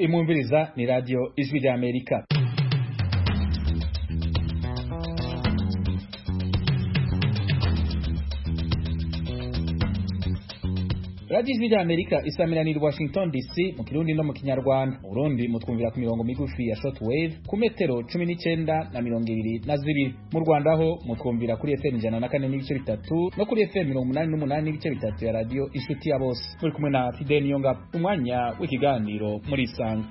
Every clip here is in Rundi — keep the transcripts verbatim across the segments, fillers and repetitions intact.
imwumviriza ni radio Ijwi rya Amerika. Radio Ijwi rya Amerika isamiraniye Washington D C mu Kirundi no mu Kinyarwanda. Mu Burundi mutwumvira ku mirongo migufi ya shortwave ku metero cumi n'icenda na mirongo ibiri na zibiri. Mu Rwanda ho mutwumvira kuri F M ijana na kane n'ibice bitatu no kuri F M mirongo umunani n'umunani n'ibice bitatu ya radio Inshuti ya Bose. Muri kumwe na Fidel Niyonga, umwanya w'ikiganiro muri Isanga.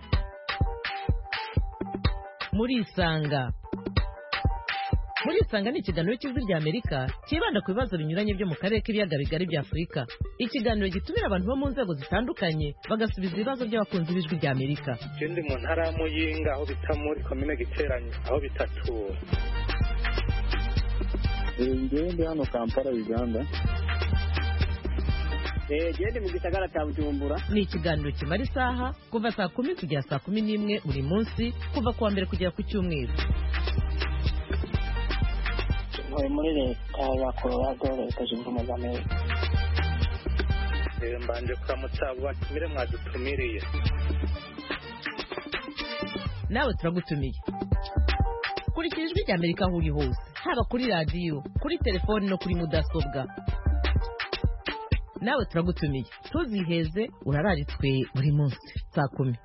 Muri Isanga Muri Isanga ni ikiganiro cy'Ijwi rya Amerika kibanda ku bibazo binyuranye byo mu karere k'ibiyaga bigari bya Afurika. Ikiganiro gitumira abantu bo mu nzego zitandukanye bagasubiza ibibazo by'abakunzi b'Ijwi rya Amerika. Ikindi mu ntara ya Muyinga aho bita muri komine Giteranye aho bitatura. Ngende hano Kampala Uganda. Eh gende mu gisagara cya Bujumbura. Ni ikiganiro kimara isaha kuva saa kumi kugera saa kumi n'imwe buri munsi kuva kuwa mbere kugera ku cyumweru. Muri leta ya Colorado leta zunze ubumwe za Amerika. Mbanje kuramutsa batumire mwadutumiriye. Nawe turagutumiye. Kurikira Ijwi rya Amerika aho uri hose, haba kuri radio, kuri telefone no kuri mudasobwa. Nawe turagutumiye. Tuziheze urararitswe buri munsi saa kumi.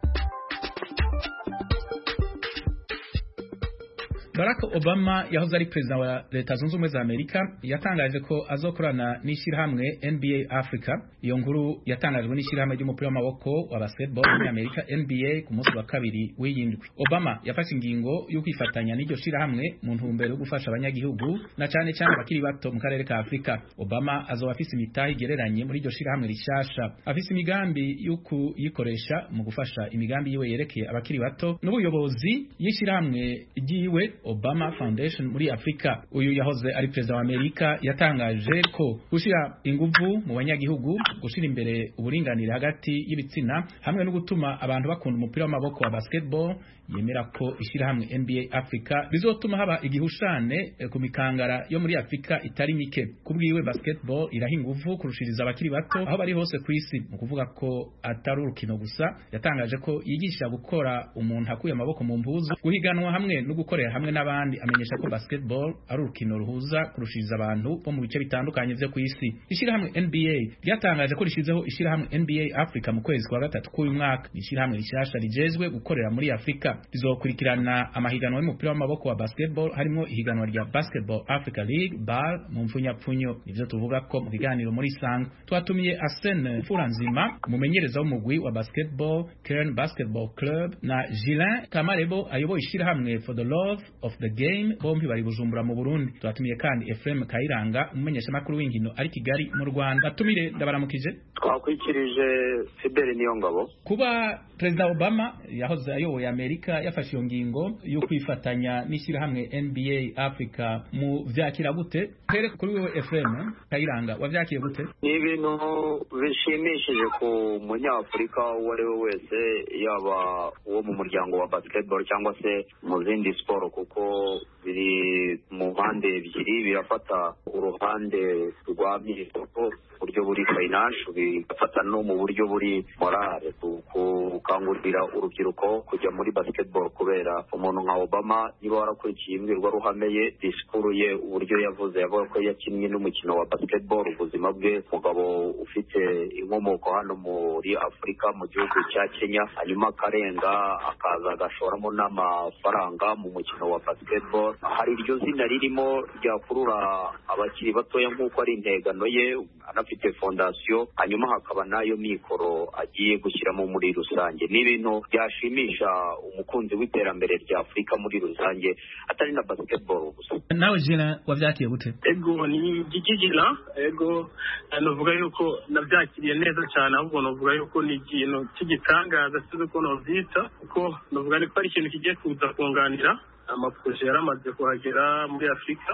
Barack Obama yahoze ari president wa Leta Zunze Ubumwe za Amerika yatangaje ko azokorana n'ishirahamwe N B A Africa. Iyo nkuru yatangajwe n'ishirahamwe ry'umupira w'amaboko wa basketball muri Amerika N B A ku munsi wa kabiri w'iyindwi. Obama yafashe ingingo yo kwifatanya n'iryo shirahamwe mu ntumbero yo gufasha abanyagihugu na cyane cyane abakiri bato mu karere ka Afrika. Obama azoba afise imitahe igereranye muri iryo shirahamwe rishasha, afise imigambi yo kuyikoresha mu gufasha imigambi yiwe yerekeye abakiri bato n'ubuyobozi y'ishirahamwe ryiwe Obama Foundation muri Afrika. Uyu yahoze ari president wa Amerika yatangaje ko gushira inguvu mu banyagihugu, gushira imbere uburinganire hagati y'ibitsina hamwe no gutuma abantu bakunda umupira w'amaboko wa basketball, yemera ko ishirahamwe N B A Africa bizotuma haba igihushane ku mikangara yo muri Afrika itari mike. Kubwiwe basketball iraha inguvu kurushiriza abakiri bato aho bari hose ku isi, mu kuvuga ko atari urukino gusa. Yatangaje ko yigisha gukora umuntu akuye amaboko mu mpuzu, guhiganwa hamwe no gukorera hamwe n'abandi. Amenyesha ko basketball ari urukino ruhuza kurushiriza abantu bo mu bice bitandukanye byo ku isi. Ishirahamwe N B A ryatangaje ko rishizeho ishirahamwe N B A Africa mu kwezi kwa gatatu k'uyu mwaka. Ishirahamwe rishasha rijejwe gukorera muri Afrika rizokurikirana amahiganwa y'umupira w'amaboko wa basketball, harimo ihiganwa rya Basketball Africa League B A L mu mfunyapfunyo. Nivyo tuvuga ko mu biganiro muri Isanga twatumiye Arsene Furanzima, umumenyereza w'umugwi wa basketball Kern Basketball Club, na Gilin Kamarebo ayoboye ishirahamwe For the Love of the Game, bombi bari Bujumbura mu Burundi. Twatumiye kandi Ephraim Kayiranga, umumenyesha makuru w'inkino ari Kigali mu Rwanda. Batumire ndabaramukije. Twakwikirije Fidel Niyongabo. Kuba President Obama yahoze ayoboye Amerika yafashe iyo ngingo yo kwifatanya n'ishirahamwe N B A Africa, mu vyakira gute? Here kuri wewe Ephraim Kayiranga, wavyakiye gute? Ni ibintu bishimishije ku munyafrika uwo ari we wese, yaba uwo mu muryango wa basketball cyangwa se mu zindi sport, kuko biri mu mpande ebyiri. Birafata uruhande rwa by'isoko buryo buri financial, bifata no mu buryo buri morale, gukangurira urubyiruko kujya muri basketball, kubera umuntu nka Obama niba warakurikiye imbwirwa ruhameye disikuru ye, uburyo yavuze yavuga ko yakinnye n'umukino wa basketball ubuzima bwe. Umugabo ufite inkomoko hano muri Afrika mu gihugu cya Kenya, hanyuma akarenga akaza agashoramo n'amafaranga mu mukino wa basketball. Hari iryo zina ririmo ryakurura abakiri batoya nk'uko ari integano ye, anafite fondation, hanyuma hakaba nayo mikoro agiye gushyiramo muri rusange. Ni ibintu byashimisha umukunzi w'iterambere rya Afrika muri rusange, atari na basketball gusa. Nawe Jina wavyakiye gute? Ego ni gigigina, ego navuga yuko navyakiriye neza cyane, ahubwo navuga yuko ni ikintu cy'igitangaza cyo ko novyita, kuko navuga ni ko ari ikintu kigiye kuza kunganira amaproje yaramaze kuhagera muri Afrika.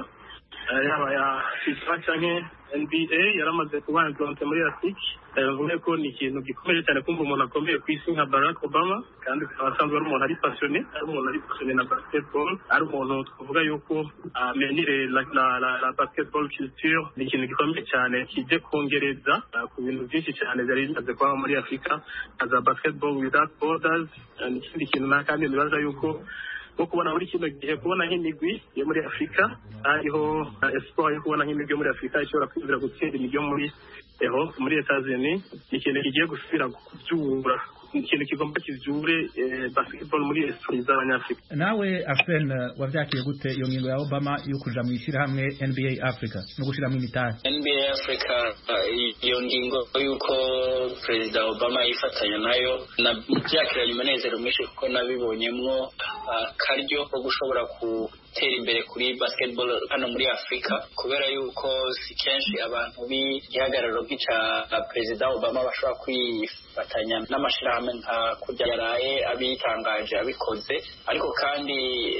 yaba ya FIFA canke N B A yaramaze kuba implanté muri Afrique. Bivuze ko ni ikintu gikomeye cyane kumva umuntu akomeye ku isi nka Barack Obama, kandi asanzwe ari umuntu ari passionné, ari umuntu ari passionné na basketball, ari umuntu twavuga yuko amenyere la la la basketball culture. Ni ikintu gikomeye cyane kije kongereza ku bintu byinshi cyane byari bimaze kuba muri Afrika as a basketball without borders. Ni ikindi kintu na kandi nibaza yuko nko kubona muri kino gihe kubona nk'imigwi yo muri Afrika hariho espoir yo kubona nk'imigwi yo muri Afrika ishobora kwinjira gutsinda imigwi yo muri eho muri Etats-Unis. Ikintu kigiye gusubira kubyura, ikintu kigomba kivyure basketball muri esprit z'abanyafrika. Nawe Afen wavyakiye gute iyo ngingo ya Obama yo kuja mu ishira hamwe N B A Africa no gushira mu imitari? N B A Africa iyo ngingo yuko President Obama yifatanya nayo na byakiranye umunezero mwinshi kuko nabibonyemwo karyo ko gushobora gutera imbere kuri basketball hano muri Afrika, kubera yuko si kenshi abantu b'igihagararo nk'icya President Obama bashobora kwifatanya n'amashirahamwe nka kurya yaraye abitangaje abikoze, ariko kandi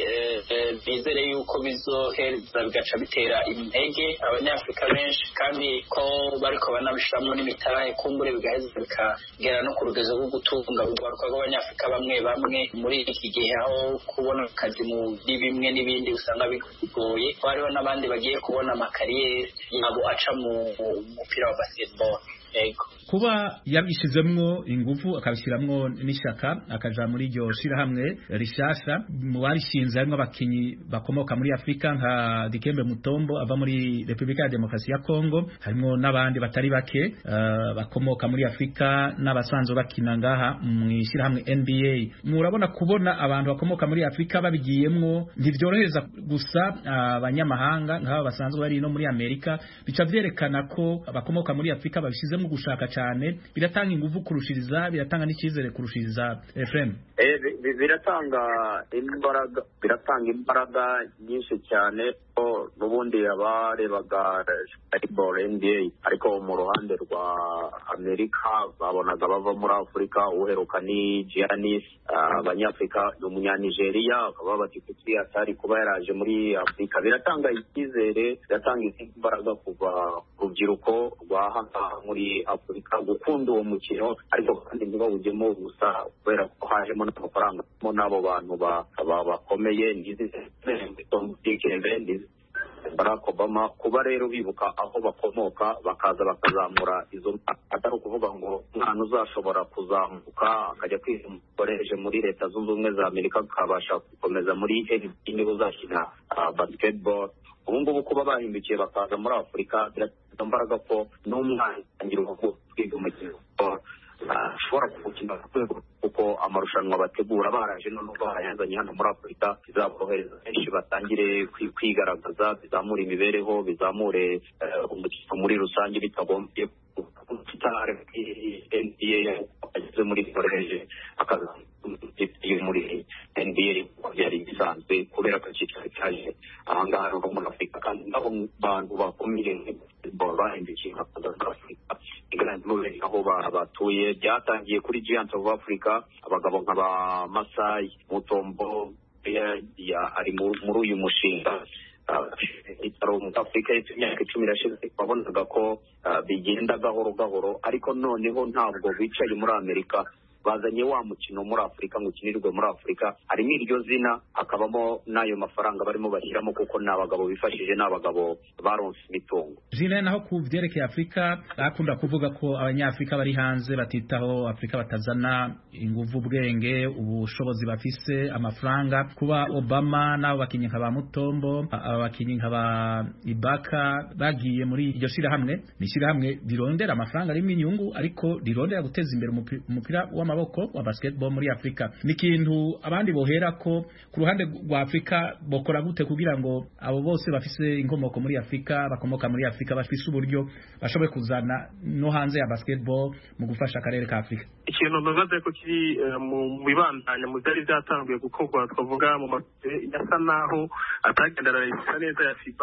bizere yuko bizohereza bigaca bitera intege abanyafrika benshi, kandi ko bariko banabishiramwo n'imitahe kumbure bigaheza bikagera no ku rugezo rwo gutunga urwaruka rw'abanyafrika bamwe bamwe muri iki gihe, aho kubona akazi muri bimwe n'ibindi usanga bigoye. Hariho n'abandi bagiye kubona amakariyeri yabo aca mu mupira wa basketball. Ego kuba yabishizemwo ingufu akabishiramwo n'ishaka akaja muri iryo shirahamwe rishasha, mu barishinze harimo abakinyi bakomoka muri Afrika nka Dikembe Mutombo ava muri Republika ya Demokarasi ya Kongo, harimo n'abandi batari bake uh, bakomoka muri Afrika n'abasanzwe bakina ngaha mu ishirahamwe N B A. Murabona kubona abantu bakomoka muri Afrika babigiyemwo ntivyorohereza gusa abanyamahanga uh, nk'aba basanzwe bari no muri Amerika, bica vyerekana ko bakomoka muri Afrika babishizemwo gushaka cyane, biratanga ingufu kurushiriza, biratanga n'ikizere kurushiriza. Efrem, eh biratanga imbaraga biratanga imbaraga nyinshi cyane ko nubundi abarebaga basketball N B A ariko mu ruhande rwa Amerika babonaga bava muri Afrika. Uheruka ni Giannis abanyafrika n'umunyanigeria akaba bati kuki atari kuba yaraje muri Afrika. Biratanga ikizere, biratanga imbaraga kuva rubyiruko rwa hano muri Afrika gukunda uwo mukino, ariko kandi ntibawujyemo gusa kubera ko hajemo n'amafaranga mo n'abo bantu bakomeye ndizi Barack Obama. Kuba rero bibuka aho bakomoka bakaza bakazamura izo, atari ukuvuga ngo umwana uzashobora kuzamuka akajya kwikoresha muri Leta Zunze Ubumwe za Amerika akabasha gukomeza muri N B A niba uzakina basketball. Ubu ngubu kuba bahimbikiye bakaza muri Afrika biratanga imbaraga ko n'umwana atangira kwiga umukino ashobora gukina kuko amarushanwa bategura baraje none barayazanye hano muri Afrika, bizaborohereza benshi batangire kwigaragaza, bizamura imibereho, bizamure umukino muri rusange bitagombye kutare N B A ageze muri koreje akaza muri N B A yari bisanzwe kubera ko cyitwa cyaje ahangaha no muri Afrika, kandi nabo bantu bakomeye bahimbikiye bakaza muri Afrika iganje aho batuye. Byatangiye kuri Giants of Africa, abagabo nk'aba Masai Mutombo ari muri uyu mushinga itaro mu Afrika y'imyaka icumi irashize, babonaga ko bigenda gahoro gahoro, ariko noneho ntabwo bicaye muri Amerika, bazanye wa mukino muri Afrika ngo ukinirwe muri Afrika. Harimo iryo zina, hakabamo n'ayo mafaranga barimo bashyiramo kuko n'abagabo bifashije n'abagabo baronse imitungo. Jile, naho ku vyerekeye Afrika akunda kuvuga ko abanyafrika bari hanze batitaho Afrika, batazana inguvu, ubwenge, ubushobozi bafise, amafaranga. Kuba Obama nabo bakinyi nk'aba Mutombo, abakinyi nk'aba Ibaka bagiye muri iryo shira hamwe, ni shira hamwe birondera amafaranga arimo inyungu, ariko rirondera guteza imbere umupira w'ama boko wa basketball muri Afrika. Nikintu abandi bohera ko ku ruhande rwa Afrika bokora gute kugira ngo abo bose bafise inkomoko muri Afrika, bakomoka muri Afrika, bafise uburyo bashoboye kuzana no hanze ya basketball mu gufasha akarere ka Afrika. Ikintu nabaze ko kiri mu bibandanya mu byari byatanguye gukorwa, twavuga mu yasa naho atagendera neza ya FIBA,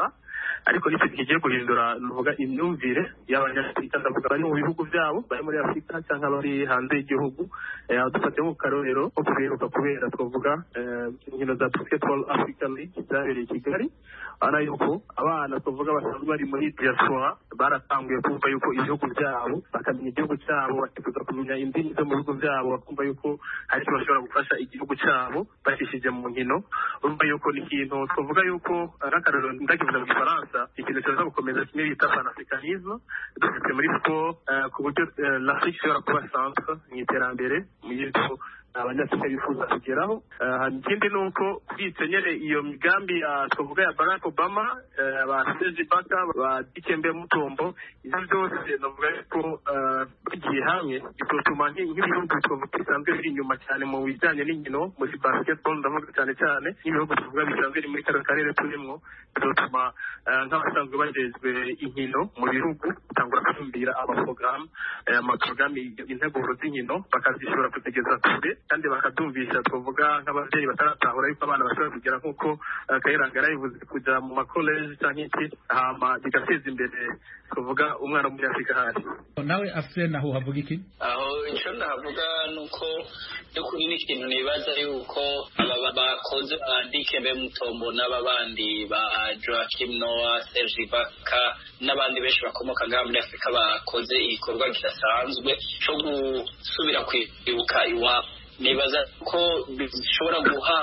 ariko n'icyo kigiye guhindura nuvuga imyumvire y'abanyafurika ndavuga bari mu bihugu byabo bari muri Afurika cyangwa bari hanze y'igihugu dufate mu karorero ko kubiruka kubera twavuga inkino za Basketball Africa League zabereye i Kigali ana yuko abana twavuga basanzwe bari muri diaspora baratanguye kumva yuko ibihugu byabo bakamenya igihugu cyabo bakifuza kumenya indimi zo mu bihugu byabo bakumva yuko hari icyo bashobora gufasha igihugu cyabo bashishije mu nkino urumva yuko ni ikintu twavuga yuko arakarero ndakivuga mu Gifaransa ikintu cyaza gukomeza kimwe bita panafricanisme dufite muri sport ku buryo l'Afrique ishobora kuba centre mu iterambere mu gihugu abanyafurika bifuza kugeraho. Ikindi ni uko twitenyere iyo migambi twavuga ya Barack Obama aba Serge Ibaka ba Dikembe Mutombo ibyo byose navuga ko bigiye hamwe bitotuma nk'ibihugu twavuga bisanzwe biri inyuma cyane mu bijyanye n'inkino muri basketball ndavuga cyane cyane n'ibihugu tuvuga bisanzwe biri muri kano karere turimo bitotuma nk'abasanzwe bagejwe inkino mu bihugu bitangura kumbira amaporogaramu amaporogaramu integuro z'inkino bakazishobora kutegeza kure kandi bakadumvisha twavuga nk'ababyeyi bataratahura yuko abana bashobora kugera nk'uko Kayiranga yarabivuze kujya mu makoleji cyangwa iki hama bigateza imbere twavuga umwana muri Afurika hari nawe afite naho havuga iki aho icyo ndavuga nuko by'ukuri ni ikintu nibaza yuko aba bakoze Dikembe Mutombo n'ababandi ba Joachim Noah Serge Ibaka n'abandi benshi bakomoka ngaha muri Afurika bakoze igikorwa kidasanzwe cyo gusubira kwibuka iwabo nibaza ko bishobora guha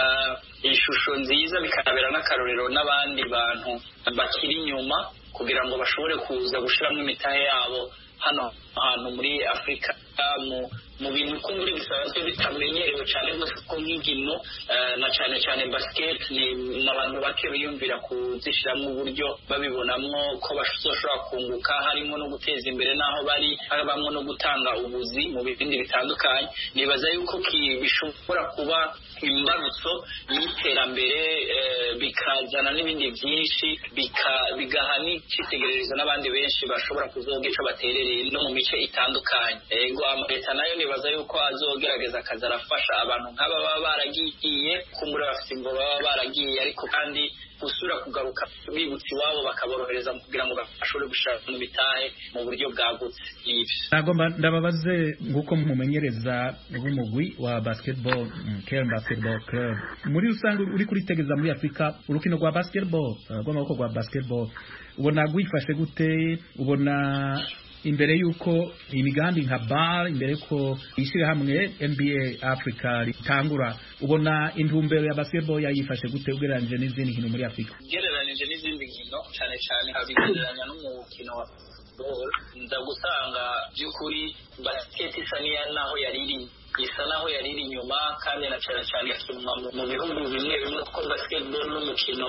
ishusho nziza bikanabera n'akarorero n'abandi bantu bakiri inyuma kugira ngo bashobore kuza gushyiramo imitahe yabo hano hantu muri Afurika mu mu bintu ko muri bisanzwe bitamenyerewe cyane rwose ko nk'inkino na cyane cyane basket ni abantu bake biyumvira kuzishyiramo uburyo babibonamo ko bashobora kunguka harimo no guteza imbere n'aho bari habamo no gutanga ubuzi mu bindi bitandukanye nibaza yuko bishobora kuba imbarutso y'iterambere bikazana n'ibindi byinshi bigaha n'icitegererezo n'abandi benshi bashobora kuzoga icyo baterereye no mu mice itandukanye ego leta nayo nibaza yuko azogerageza akaza arafasha abantu nk'aba baba baragiye kumbura bafite ngo baba baragiye ariko kandi gusura kugaruka bibutse iwabo bakaborohereza kugira ngo bashobore gushaka mu bitahe mu buryo bwagutse nagomba ndababaze nguko mumenyereza b'umugwi wa basketball Cairn Basketball Club muri rusange uri kuritegeza muri Afurika urukino rwa basketball rw'amaboko rwa basketball ubona gwifashe gute ubona imbere yuko imigambi nka bar imbere ko ishyira hamwe N B A Africa ritangura ubona intumbero ya basketball yayifashe gute ugereranije n'izindi nkino muri Afrika ugereranije n'izindi nkino cyane cyane habigereranya n'umukino wa football ndagusanga by'ukuri basket isa niya naho yariri isa naho yariri inyuma kandi na cyane cyane mu bihugu bimwe bimwe ko basketball n'umukino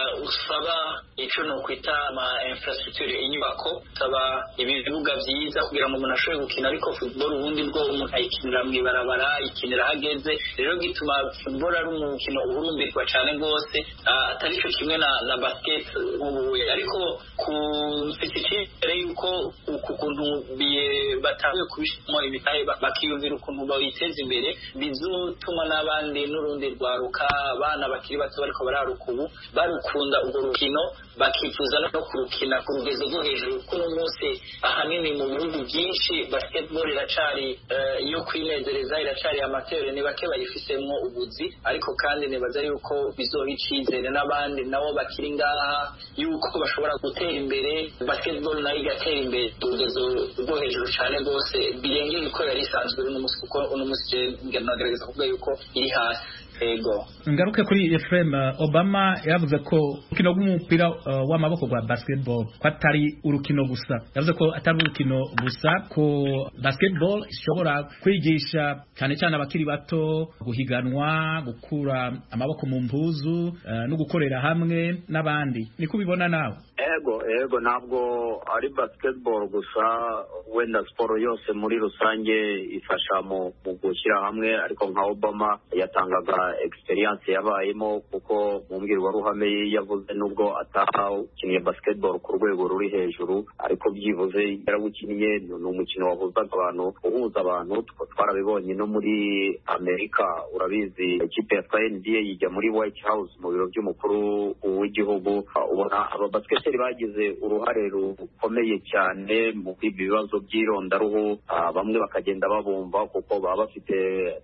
usaba icyo no kwita ama infrastructure inyubako usaba ibibuga byiza kugira ngo umuntu ashobore gukina ariko football ubundi bwo umuntu ayikinira mu ibarabara ikinira hageze rero gituma football ari umukino uhurumbirwa cyane rwose atari cyo kimwe na na basket ubu ariko ku mfitikiye yuko ukuntu batangiye kubishimo ibitaye bakiyumvira ukuntu biteza imbere bizutuma n'abandi n'urundi rwaruka abana bakiri bato bariko bararuka ubu barukunda urwo rukino bakifuza no kurukina ku rugezo rwo hejuru kuno munsi ahanini mu bihugu byinshi basketball iracari iyo kwinezereza iracari amatere ni bake bayifisemo ubuzi ariko kandi nibaza yuko bizoba icizere n'abandi nabo bakiri ngaha yuko bashobora gutera imbere basketball nayo igatera imbere urugezo rwo hejuru cyane rwose birengeye uko yari isanzwe n'umunsi kuko uno munsi nagerageza kuvuga yuko iri hasi ego ngaruke kuri Ephraim Obama yavuze ko urukino rw'umupira uh, w'amaboko rwa basketball ko atari urukino gusa yavuze ko atari urukino gusa ko basketball ishobora kwigisha cyane cyane abakiri bato guhiganwa gukura amaboko mu mpuzu uh, no gukorera hamwe n'abandi niko ubibona nawe ego ego ntabwo ari basketball gusa wenda siporo yose muri rusange ifasha mu gushyira hamwe ariko nka Obama yatangaga experience yabayemo kuko mu mbwirwaruhame yavuze nubwo atawukiniye basketball ku rwego ruri hejuru ariko byivuze yarawukiniye. Ni umukino wahuzaga abantu uhuza abantu twarabibonye no muri Amerika. Urabizi ikipe ya N B A yijya muri White House mu biro by'umukuru w'igihugu. Ubona aba basketball bagize uruhare rukomeye cyane mu bibazo by'irondaruhu. Bamwe bakagenda babumva kuko baba bafite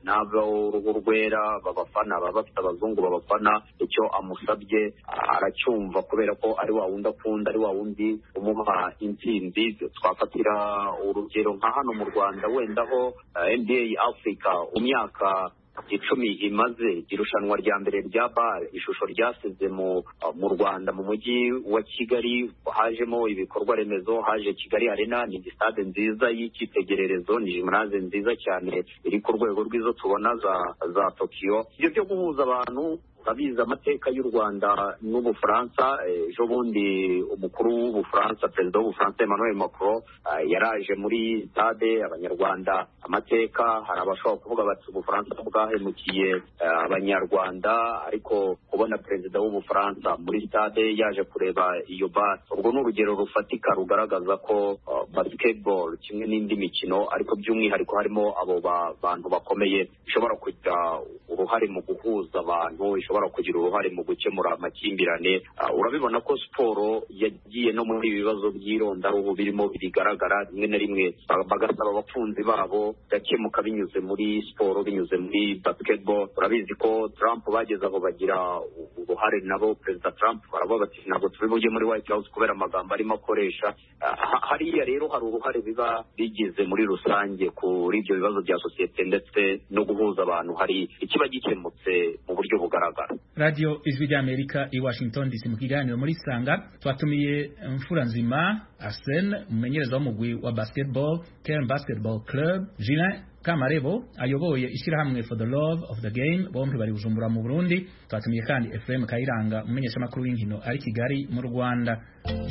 nabo uruhu rwera babafana, baba bafite abazungu babafana. Icyo amusabye aracyumva kubera ko ari wa wundi akunda, ari wa wundi umuha intsinzi. Twafatira urugero nka hano mu Rwanda wenda ho N B A Africa umyaka icumi imaze irushanwa rya mbere rya bar ishusho ryasize mu mu Rwanda mu mujyi wa Kigali. Hajemo ibikorwa remezo, haje Kigali Arena, ni stade nziza y'icyitegererezo, ni gymnase nziza cyane iri ku rwego rw'izo tubona za za Tokyo. Ibyo byo guhuza abantu urabizi amateka y'u Rwanda n'Ubufaransa. Ejo bundi umukuru w'Ubufaransa, perezida w'Ubufaransa Emmanuel Macron yaraje muri stade. Abanyarwanda amateka, hari abashobora kuvuga bati Ubufaransa bwahemukiye Abanyarwanda, ariko kubona perezida w'Ubufaransa muri stade yaje kureba iyo bar, urwo ni urugero rufatika rugaragaza ko basketball kimwe n'indi mikino ariko by'umwihariko harimo abo bantu bakomeye ishobora kugira uruhare mu guhuza abantu, ishobora kugira uruhare mu gukemura amakimbirane. Uh, urabibona ko siporo yagiye no muri ibibazo by'irondaruhu birimo bigaragara rimwe na rimwe bagasaba abakunzi babo gakemuka binyuze muri siporo, binyuze muri basketball. Urabizi ko Trump bageze aho bagira uruhare nabo. Perezida Trump baravuga bati ntabwo tubibuje muri White House kubera amagambo arimo akoresha. Uh, hariya rero hari uruhare biba bigize muri rusange kuri ibyo bibazo bya sosiyete ndetse no guhuza abantu. Hari ikiba gikemutse mu buryo bugaragara. Radio Ijwi ry'Amerika i Washington D C mu kiganiro muri Sanga twatumiye Mfura Nzima Arsene, umumenyereza w'umugwi wa basketball Term Basketball Club, Julien Kamarebo ayoboye ishyirahamwe For the Love of the Game, bombi bari Bujumbura mu Burundi. Twatumiye kandi Ephraim Kayiranga, umumenyesha makuru w'inkino ari Kigali mu Rwanda.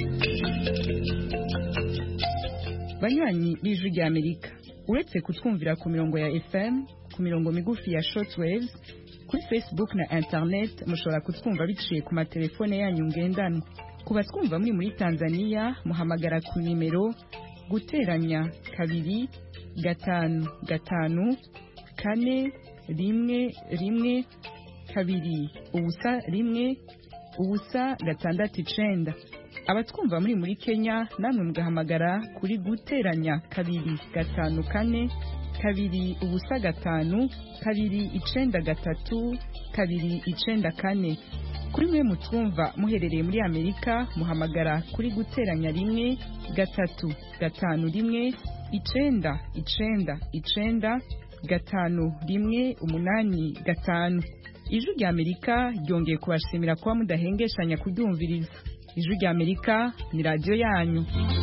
Banywanyi b'Ijwi ry'Amerika, uretse kutwumvira ku mirongo ya F M, ku mirongo migufi ya shortwaves, kuri Facebook na internet mushobora kutwumva biciye ku matelefone yanyu ngendanwa. Kuba twumva muri muri Tanzania muhamagara ku nimero guteranya kabiri gatanu gatanu kane rimwe rimwe kabiri ubusa rimwe ubusa gatandatu icenda. Abatwumva muri muri Kenya namwe mugahamagara kuri guteranya kabiri gatanu kane kabiri ubusa gatanu kabiri icenda gatatu kabiri icenda kane. Kuri mwe mutwumva muherereye muri Amerika muhamagara kuri guteranya rimwe gatatu gatanu rimwe icenda icenda icenda gatanu rimwe umunani gatanu. Ijwi ry'Amerika ryongeye kubashimira kuba mudahengeshanya kudyumviriza. Ijwi ry'Amerika ni radio yanyu.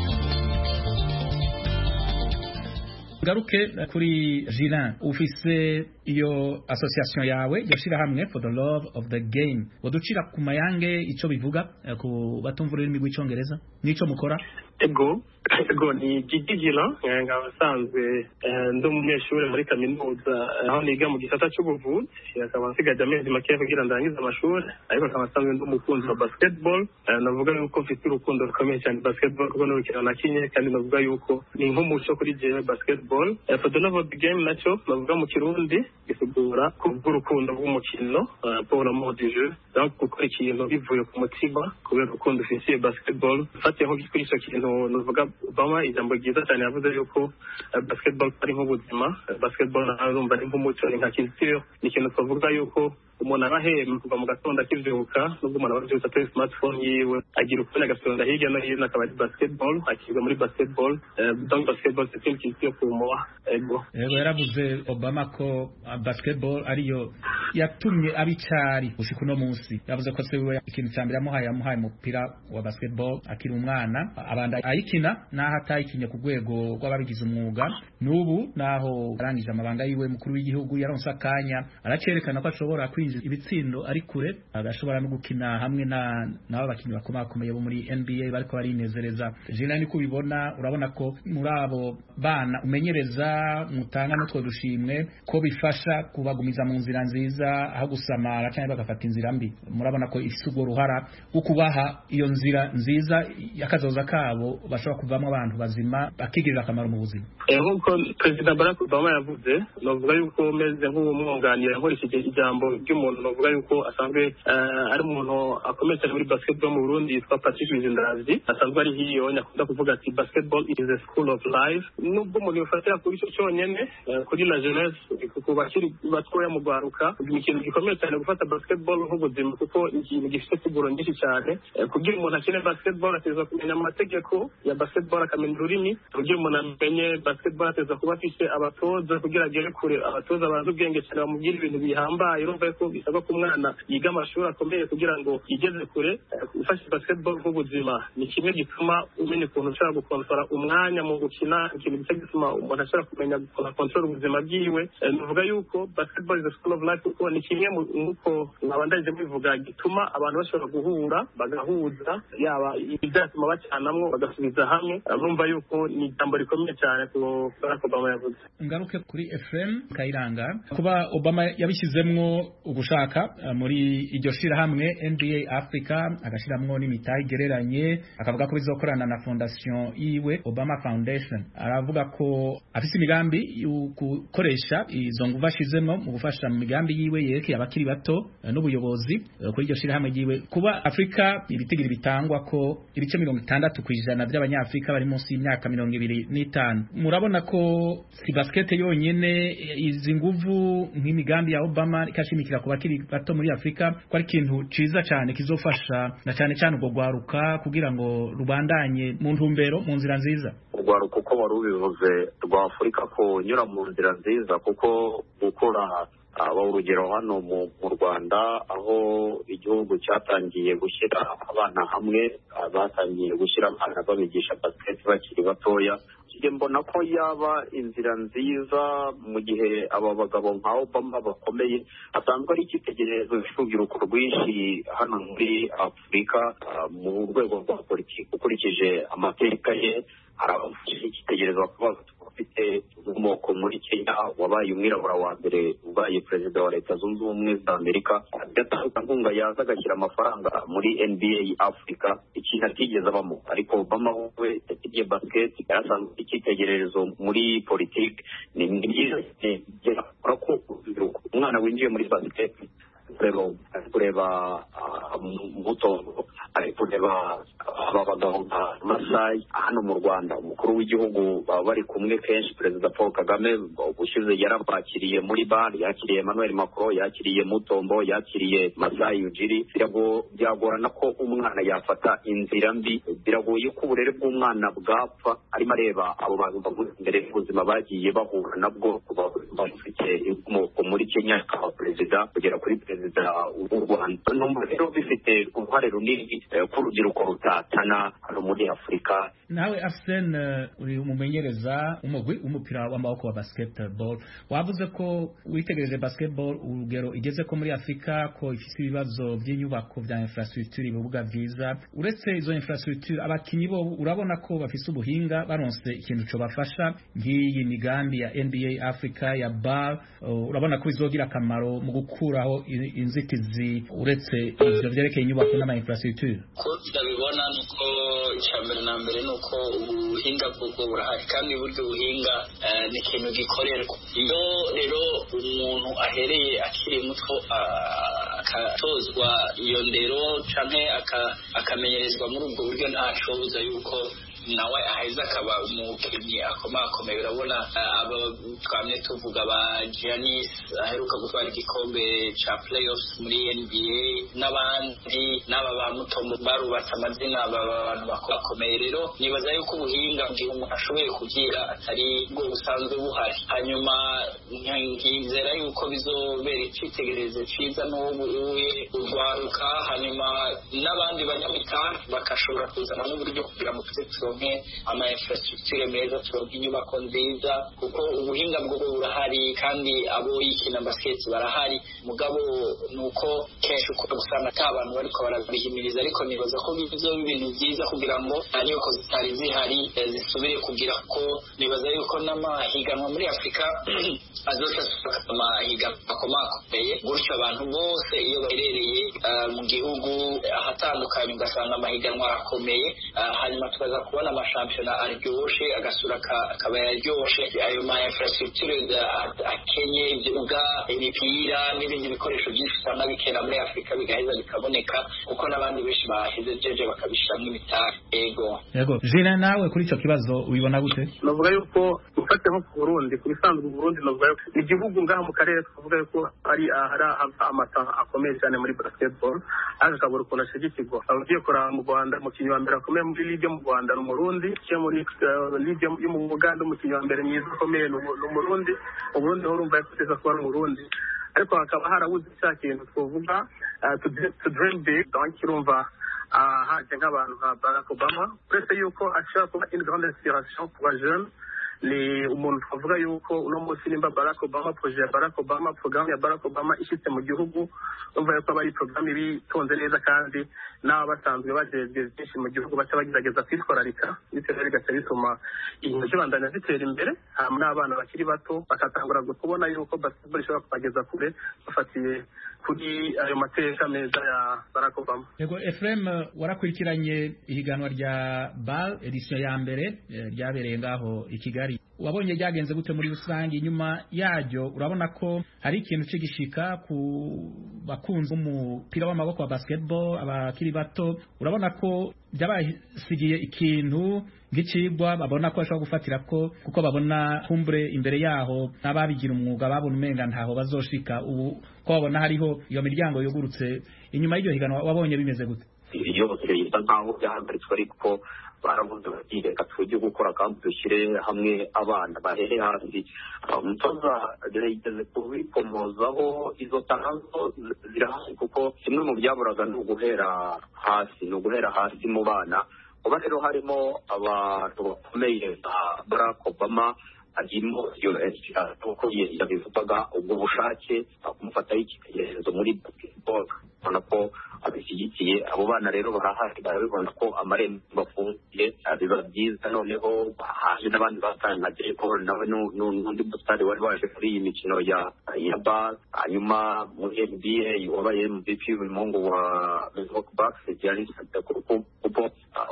Garuke kuri Julien, ufise iyo association yawe yoshira hamwe For the Love of the Game, woducira ku mayange ico bivuga ku batumvura ururimi rw'icongereza nico mukora? Ego ego ni Gigigila, ngabasanzwe ndi umunyeshuri muri kaminuza aho niga mu gisata cy'ubuvuzi. Akaba nsigaje amezi make kugira ndangize amashuri, ariko akaba asanzwe ndi umukunzi wa basketball. Navuga yuko mfite urukundo rukomeye cyane basketball kuko n'urukino nakinye, kandi navuga yuko ni nk'umuco kuri jewe basketball. For the Love of the Game nacyo navuga mu Kirundi gisugura kubw'urukundo rw'umukino, pour l'amour du jeu, donc gukora ikintu bivuye ku mutima kubera urukundo ufitiye basketball. Fatiye nko kuri icyo kintu navuga Obama ijambo ryiza cyane yavuze yuko basketball ari nk'ubuzima. Basketball narumva ari nk'umuco, ni nka culture, ni ikintu twavuga yuko umuntu arahema kuva mu gatondo akivyuka, nubwo umuntu abavyutse atari smartphone yiwe agira ukubona agasonda hirya no hino akaba ari basketball, akiga muri basketball. Donc basketball c'est une culture pour moi. Ego Ego yaravuze Obama ko basketball ariyo yatumye abicari ushika uno munsi. Yavuze ko se we ikintu cyambere amuhaye amuhaye umupira wa basketball akiri umwana, abanda ayikina naho atayikinye ku rwego rw'ababigize umwuga. Nubu naho arangije amabanga yiwe mukuru w'igihugu yaronse akanya aracerekana ko ashobora kwi kwinjiza ibitsindo ari kure agashobora no gukina hamwe na nabo bakinyi bakomakomeye bo muri N B A bariko barinezereza. Jina ni kubibona urabona ko muri abo bana umenyereza mutanga no two dushimwe ko bifasha kubagumiza mu nzira nziza aho gusamara cyangwa bagafata inzira mbi. Murabona ko isugo ruhara ukubaha iyo nzira nziza yakazoza kabo bashobora kuvamo abantu bazima bakigirira akamaro mu buzima. Eh nkuko President Barack Obama yavuze novuga yuko meze nk'umwunganira nkoresheje ijambo ry'umuntu novuga yuko asanzwe uh, ari umuntu akomeye cyane muri basketball mu Burundi yitwa Patrick Bizindazi asanzwe ari hiyo nyakunda kuvuga ati basketball is a school of life. Nubwo umuntu yofatira kuri cyo cyonyene uh, kuri la jeunesse kuko bakiri batwoya mu gwaruka ikintu gikomeye cyane gufata basketball nk'ubuzima kuko ikintu gifite kuguro nyinshi cyane uh, kugira umuntu akine basketball ateza kumenya amategeko ya basketball akamenya ururimi kugira umuntu amenye basketball ateza kuba afite abatoza kugira agere kure abatoza bazi ubwenge cyane bamubwira ibintu bihambaye urumva ko bisaba ko umwana yiga amashuri akomeye kugira ngo yigeze kure. Ufashe basketball nk'ubuzima ni kimwe gituma umenya ukuntu ushobora gukontora umwanya mu gukina ikintu gituma gituma umuntu ashobora kumenya gukontora ubuzima bwiwe. Nuvuga yuko basketball is a school of life kuko ni kimwe nk'uko nabandaje bivuga gituma abantu bashobora guhura bagahuza yaba ibyatuma bacanamwo bagasubiza hamwe. Urumva yuko ni ijambo rikomeye cyane ku Barack Obama yavuze. Ngaruke kuri F M Kayiranga kuba Obama yabishizemwo ugushaka muri iryo shira hamwe N B A Africa agashiramwo n'imitahe igereranye akavuga ko bizokorana na fondation yiwe Obama Foundation. Aravuga ko afise imigambi yo gukoresha izo nguva ashizemwo mu gufasha mu migambi yiwe yerekeye abakiri bato n'ubuyobozi kuri iryo shira hamwe yiwe. Kuba Africa ibitigiri bitangwa ko ibice mirongo itandatu kwijana by'abanyafrika bari munsi y'imyaka mirongo ibiri n'itanu. Murabona ko si basket yonyene izi nguvu nk'imigambi ya Obama ikashimikira ku bakiri bato muri Afrika ko ari ikintu ciza cyane kizofasha na cyane cyane ubwo gwaruka kugira ngo rubandanye mu ntumbero mu nzira nziza. Urwaruka uko warubivuze rwa Afrika ko nyura mu nzira nziza kuko gukora aba urugero hano mu Rwanda aho igihugu cyatangiye gushyira abana hamwe batangiye gushyira abana babigisha basket bakiri batoya. Mbona ko yaba inzira nziza mu gihe aba bagabo nka Obama bakomeye asanzwe ari icyitegererezo cy'urubyiruko rwinshi hano muri Afurika mu rwego rwa politiki ukurikije amateka ye arabafashe icyitegererezo kuba ufite inkomoko muri Kenya wabaye umwirabura wa mbere ubaye perezida wa Leta Zunze Ubumwe za Amerika agatanga nkunga yaza agashyira amafaranga muri N B A Africa ikintu atigeze abamo. Ariko Obama we yagiye basket yarasanzwe icyitegererezo muri politiki ni byiza ko umwana winjiye muri basket rero kureba muto ari kureba aba bagabo nka Masai hano mu Rwanda umukuru w'igihugu baba bari kumwe kenshi Perezida Paul Kagame ubushize yarabakiriye muri bar yakiriye Emmanuel Macron yakiriye Mutombo yakiriye Masai Ujiri. Birago byagorana ko umwana yafata inzira mbi biragoye ko uburere bw'umwana bwapfa arimo areba abo bantu bavuze imbere y'ubuzima bagiye bahura nabwo bafite inkomoko muri Kenya akaba perezida kugera kuri perezida w'u Rwanda. Numva rero bifite uruhare runini ku rubyiruko rutatana hano muri Afurika. Nawe Arsene uri umumenyereza umugwi umupira w'amaboko wa basketball wavuze ko witegereje basketball urugero igeze ko muri Afurika ko ifite ibibazo by'inyubako bya infrastructure ibibuga vyiza. Uretse izo infrastructure abakinyi bo urabona ko bafise ubuhinga baronse ikintu cyo bafasha nk'iyi migambi ya N B A Africa ya B A L uh, urabona ko bizogira akamaro mu gukuraho inzitizi uretse ivyo vyerekeye inyubako n'ama infrastructure. Ko ndabibona nuko icyambere na mbere nuko ubuhinga bwo burahari kandi buryo buhinga uh, ni ikintu gikorerwa. Iyo rero umuntu ahereye akiri muto akatozwa uh, iyo ndero canke akamenyerezwa muri ubwo buryo ntashoboza yuko nawe aheza akaba umukinnyi akomakomeye. Urabona aba twamye tuvuga ba Giannis aheruka gutwara igikombe ca playoffs muri N B A n'abandi n'aba ba Mutombo barubatse amazina aba bantu bakomeye. Rero nibaza yuko ubuhinga bw'umuntu umuntu ashoboye kugira atari bwo busanzwe buhari. Hanyuma nkizera yuko bizobera icyitegererezo cyiza n'ubu urwaruka hanyuma n'abandi banyamikani bakashobora kuzana n'uburyo kugira ngo tuze turonke turonke ama infrastructure meza, turonke inyubako nziza, kuko ubuhinga bwo burahari kandi abo yikina basket barahari. Mugabo nuko kenshi uko gusanga ata abantu bariko barabihimiriza, ariko nibaza ko bizo ibintu byiza kugira ngo anyoko zitari zihari zisubire kugira ko nibaza yuko n'amahiganwa muri Afrika azoca amahiganwa akomakomeye, gutyo abantu bose iyo baherereye mu gihugu ahatandukanye ugasanga amahiganwa arakomeye, hanyuma tukaza kubona amashampiyona aryoshe, agasura akaba yaryoshe, ayo ma infrastructure akenye, ibyuga, imipira n'ibindi bikoresho byinshi usanga bikera muri Afrika bigaheza bikaboneka, kuko n'abandi benshi bahize jeje bakabishiramwo imitari. Ego yego Jina, nawe kuri ico kibazo ubibona gute? Navuga yuko ufate nko ku Burundi, ku bisanzwe u Burundi navuga yuko igihugu ngaha mu karere tuvuga yuko ari hari amata akomeye cyane muri basketball, ariko kabura ukuntu ashigikirwa. Abagiye kuraba mu Rwanda umukinnyi wa mbere akomeye muri ligue mu Rwanda ni Umurundi, cyo muri ligue yo mu Uganda umukinnyi wa mbere mwiza akomeye ni Umurundi. Mu Burundi ho urumva yakuteza kuba ari Umurundi, ariko hakaba harabuze cya kintu twovuga to dream big, donc urumva haje nk'abantu nka Barack Obama, uretse yuko ashobora kuba une grande inspiration ku bajene. Ni umuntu twavuga yuko uno munsi nimba Barack Obama, projet ya Barack Obama, programme ya Barack Obama ishitse mu gihugu, umva yuko aba ari programme bitonze neza, kandi n'aba basanzwe bagezwe byinshi mu gihugu baca bagerageza kwitwararika, bityo bigaca bituma ibintu by'abandanya bitera imbere, hamwe n'abana bakiri bato bakatangura kubona yuko basketball ishobora kubageza kure bafatiye kuri ayo mateka meza ya Barack Obama. Yego Ephraim, warakurikiranye ihiganwa rya B A L edition ya mbere ryabereye ngaho i Kigali, wabonye ryagenze gute muri rusange? Inyuma yaryo urabona ko hari ikintu c'igishika ku bakunzi umupira w'amaboko wa basketball abakiri bato, urabona ko byabasigiye ikintu ngicibwa babona ko bashobora gufatira ko, kuko babona kumbure imbere yaho n'ababigira umwuga babona umenga ntaho bazoshika, ubu ko babona hariho iyo miryango yugurutse. Inyuma y'iryo higanwa wabonye bimeze gute? Iyo bisa nkaho byahagaritswe, ariko baravuze bati reka tujye gukora kandi dushyire hamwe abana bahere hasi. Umutoza yigeze kubikomozaho izo tangazo zirahari, kuko kimwe mu byaburaga ni uguhera hasi, ni uguhera hasi mu bana. Uba rero harimo abantu bakomeye nka Barack Obama, harimo iyo uko yabivugaga ubwo bushake kumufataho icyitegererezo muri basketball, ubona ko abishyigikiye. Abo bana rero barahari, barabibona ko amarembo bafungiye, biba byiza. Noneho haje n'abandi batanga nka J Paul nawe n'undi musitari wari waje muri iyi mikino ya ya bas. Hanyuma muri N B A wabaye M V P w'umuhungu wa Milwaukee Bucks, Giannis Antetokounmpo, kuko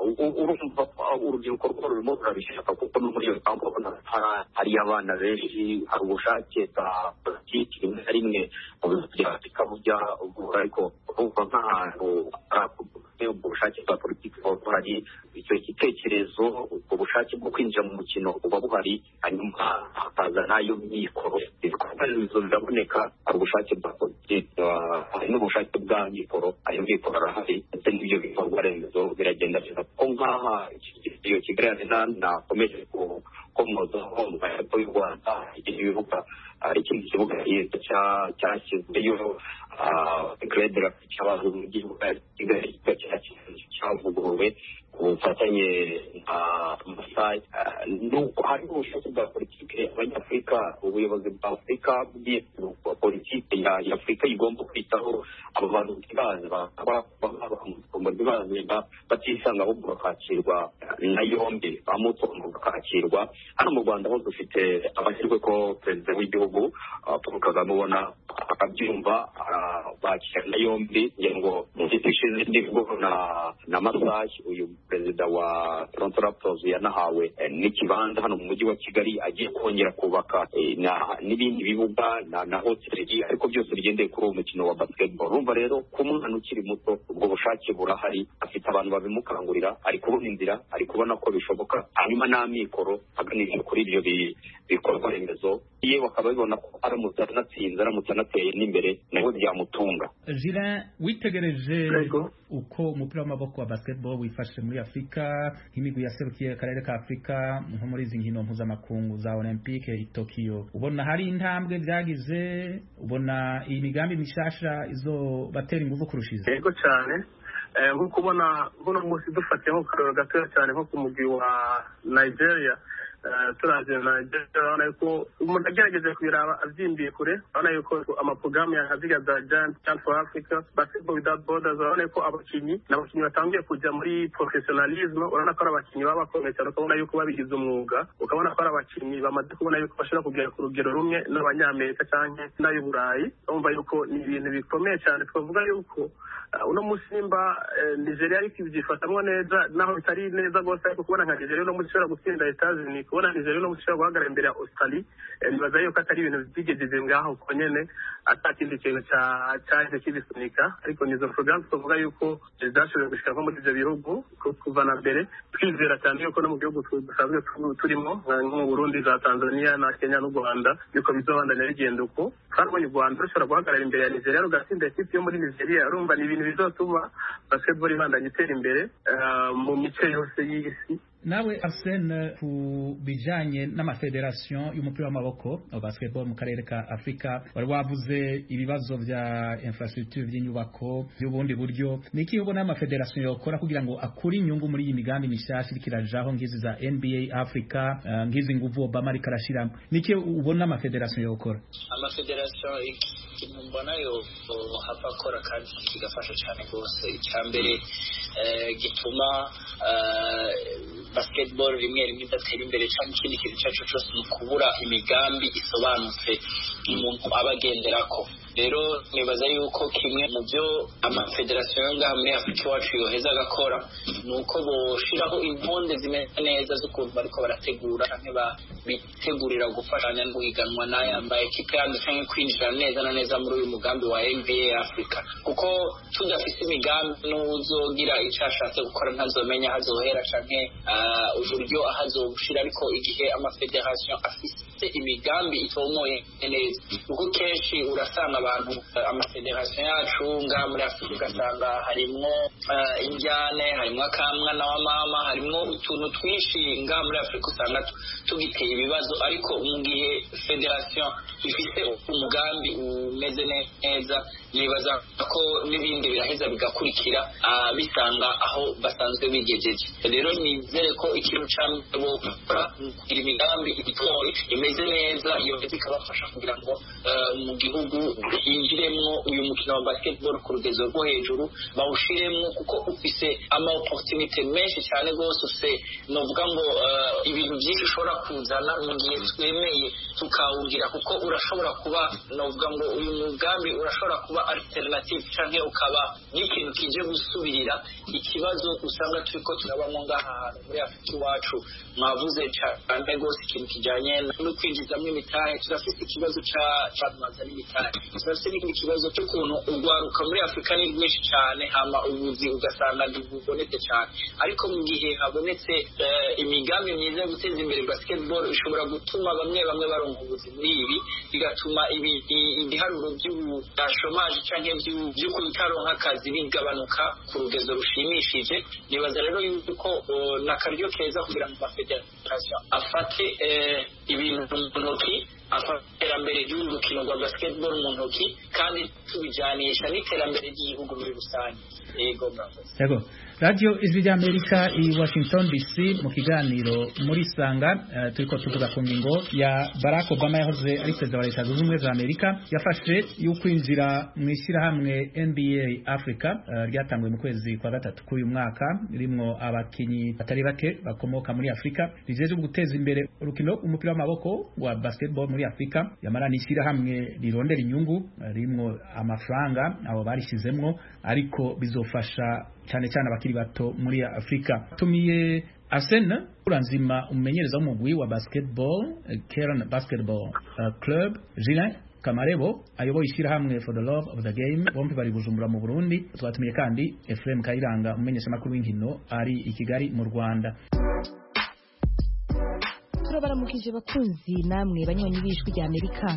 urumva urubyiruko rwo rurimo rurabishaka, kuko no muri iyo kampo ubona hari abana benshi, hari ubushake bwa politiki rimwe na rimwe mu bintu bya Afurika bujya ubura, ariko urumva nk'ahantu ubwo bushake bwa politiki buba buhari, icyo gitekerezo, ubwo bushake bwo kwinjira mu mukino buba buhari, hanyuma hakaza n'ayo mikoro, ibikorwa remezo biraboneka, hari ubushake bwa politiki, hari n'ubushake bwa mikoro, ayo mikoro arahari, ndetse n'ibyo bikorwa remezo biragenda neza. Ko nk'aha iyo Kigali nakomeje komozaho mu majyepfo y'u Rwanda, igihugu hari ikindi kibuga cyashyizweyo Credra cy'abantu mu gihugu cya Kigali cyavuguruwe ku bufatanye na Masai. Nuko hari ubushake bwa politiki abanyafurika, ubuyobozi bwa Afurika bwa politiki ya Afurika igomba kwitaho abo bantu ntibaze baze batisanga, ahubwo bakakirwa na yombi, bamutungo bakakirwa. Hano mu Rwanda ho dufite amahirwe ko perezida w'igihugu Paul Kagame ubona akabyumva, bakira na yombi, ngo mu giti ishize nibwo na na Masai, uyu perezida wa Toronto Raptors yanahawe n'ikibanza hano mu mujyi wa Kigali, agiye kongera kubaka n'ibindi bibuga na hoteli, ariko byose bigendeye kuri uwo mukino wa basketball. Urumva rero ko umwana ukiri muto ubwo bushake burahari, afite abantu babimukangurira, ari kubona inzira, ari kubona ko bishoboka, hanyuma n'amikoro aganisha kuri ibyo bikorwa remezo, iyo bakaba bibona ko aramutse anatsinze, aramutse anateye n'imbere, nawe byamutunga. Julien, witegereje uko umupira w'amaboko wa basketball wifashe muri Afrika, nk'imigwi yaserukiye akarere ka Afrika nko muri izi nkino mpuzamakungu za Olympique i Tokyo, ubona hari intambwe byagize? Ubona iyi migambi mishasha izo batera ingufu kurushiza? Yego cyane, nko kubona buno munsi dufatiye nko karoro gatoya cyane nko ku mugwi wa Nigeria turaje Nigeria urabona yuko umuntu agerageje kubiraba avyimbiye kure urabona yuko amaprogramu ya Haziga za Giant Chance for Africa Basketball Without Borders urabona yuko abakinyi n'abakinyi batangiye kujya muri professionalism urabona ko ari abakinyi baba bakomeye cyane ukabona yuko babigize umwuga ukabona ko ari abakinyi bamaze kubona yuko bashobora kugera ku rugero rumwe n'abanyamerika canke n'ay'Uburayi urumva yuko ni ibintu bikomeye cyane twavuga yuko uno musi nimba Nigeria ariko ibyifatamwo neza naho bitari neza gose ariko kubona nka Nigeria uno musi ishobora gutsinda Etats-Unis kubona Nigeria uno musi ishobora guhagarara imbere ya Australia nibaza yuko atari ibintu byigejeje ngaho ko nyene atakindi kintu cyaje kibisunika ariko nizo programme tuvuga yuko zidashoboye gushika nko muri ivyo bihugu kuva na mbere twizera cyane yuko no mu gihugu dusanzwe turimo nko mu Burundi za Tanzania na Kenya n'u Rwanda yuko bizobandanya bigenda uko kandi u Rwanda rushobora guhagarara imbere ya Nigeria rugatsinda ikipe yo muri Nigeria urumva ni ibintu bizotuma basketball ibandanya itera imbere mu mice yose y'isi. Nawe Arsene ku bijanye n'amafederation y'umupira w'amaboko wa basketball mu karere ka Afrika wari wavuze ibibazo vya infrastructure by'inyubako y'ubundi buryo niki ubona amafederation yokora kugira ngo akuri inyungu muri iyi migambi mishasha ikirajaho ngizi za N B A Africa uh, ngizi nguvu Obama rikarashira niki ubona amafederation yokora amafederation ikintu mbona yo hapa kora kandi kigafasha cyane gose icyambere uh, gituma uh, basketball rimwe rimwe idatera imbere cyangwa ikindi kintu cyacu cyose mu kubura imigambi isobanutse umuntu abagenderako rero nibaza yuko kimwe mu byo amafederasiyo ngaha muri Afrika iwacu yoheza agakora ni uko boshiraho intonde zimeze neza z'ukuntu bariko barategura canke bitegurira gufashanya no guhiganwa n'ayamba ekipe yandi canke kwinjira neza na neza muri uyu mugambi wa N B A Africa kuko tudafise imigambi n'uzogira icyo ashatse gukora ntazomenya hazohera canke uh, uburyo ahazobushira ariko igihe amafederasiyo afise imigambi itomoye neza kuko kenshi urasanga abantu uh, amafederasiyo yacu ngaha muri Afrika ugasanga harimwo uh, injyane harimwo akamwana wa mama harimwo utuntu twinshi ngaha muri Afrika usanga tugiteye ibibazo ariko mu gihe federasiyo ifise umugambi umeze neza nibaza ko n'ibindi biraheza bigakurikira uh, bisanga aho basanzwe bigejeje rero nizere ko ikintu cy'ambo kugira imigambi itoye imeze neza iyo ikabafasha kugira ngo uh, mu gihugu hinjiremwo uyu mukino wa basketball ku rugezo rwo hejuru bawushiremwo kuko ufise ama opportunity menshi cyane gose ufise novuga ngo uh, ibintu byinshi ushobora kuzana mu gihe twemeye tukawugira kuko urashobora kuba novuga ngo uyu mugambi urashobora kuba alternative canke ukaba n'ikintu kije gusubirira ikibazo usanga turiko turabamo ngaha muri Afrika iwacu mwavuze cyane gose ikintu kijanye no kwinjizamwo imitahe turafise ikibazo ca cyamaza n'imitahe turafise n'ikindi kibazo cy'ukuntu urwaruka muri Afrika ni rwinshi cyane hama ubuzi ugasanga ntibubonetse cyane ariko mu gihe habonetse uh, imigambi myiza yo guteza imbere basketball ishobora gutuma bamwe bamwe baronka ubuzi muri ibi bigatuma ibi ibiharuro by'ubushomaje canke by'ukutaronka akazi bigabanuka ku rugezo rushimishije nibaza rero yuko uh, nakaryo keza kugira ngo federation afate uh, ibintu mu ntoki afaterambere ry'urukino rwa basketball mu ntoki kandi tubijanisha n'iterambere ry'igihugu muri rusange yego murakoze yego Radio Ijwi ry'Amerika i Washington D C mu kiganiro muri Sanga uh, turiko tuvuga ku ngingo ya Barack Obama yahoze ari perezida wa Leta Zunze Ubumwe za Amerika yafashe y'ukwinjira mu ishyirahamwe N B A Africa uh, ryatangwe mu kwezi kwa gatatu k'uyu mwaka ririmo abakinyi batari bake bakomoka muri Afrika rijeje guteza imbere urukino umupira w'amaboko wa basketball muri Afrika yamara n'ishyirahamwe rirondera inyungu ririmo amafaranga abo barishizemwo ariko bizofasha cyane cyane abakiri bato muri Afrika tumiye Arsene uranzima umenyereza w'umugwi wa basketball Karen Basketball uh, Club Julien Kamarebo ayoboye ishyirahamwe For the Love of the Game bombi bari Bujumbura mu Burundi twatumiye kandi Ephraim Kayiranga umenyesha makuru w'inkino ari i Kigali mu Rwanda turabaramukije bakunzi namwe banywanyi b'Ijwi ry'Amerika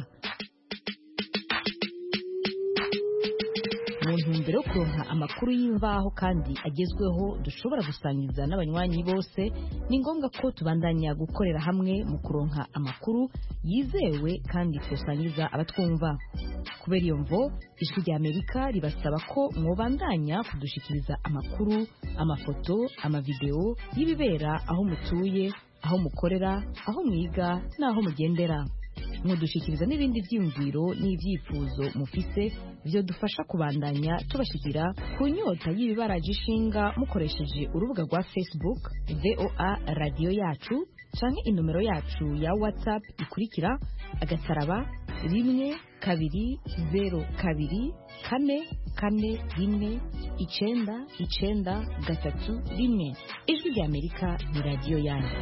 mu ntumbero yo kuronka amakuru y'imvaho kandi agezweho dushobora gusangiza n'abanywanyi bose ni ngombwa ko tubandanya gukorera hamwe mu kuronka amakuru yizewe kandi tusangiza abatwumva kubera iyo mvo ijwi rya Amerika ribasaba ko mwobandanya kudushikiriza amakuru, amafoto, amavideo y'ibibera aho mutuye, aho mukorera, aho mwiga n'aho mugendera. Mudushikiriza n'ibindi vyiyumviro n'ivyifuzo mufise byo dufasha kubandanya tubashikira ku nyota y'ibibaraje ishinga mukoresheje urubuga rwa Facebook V O A radio yacu canke inomero yacu ya WhatsApp ikurikira agataraba rimwe kabiri zero kabiri kane kane rimwe icenda icenda gatatu rimwe. Ijwi rya Amerika ni radio yanyu.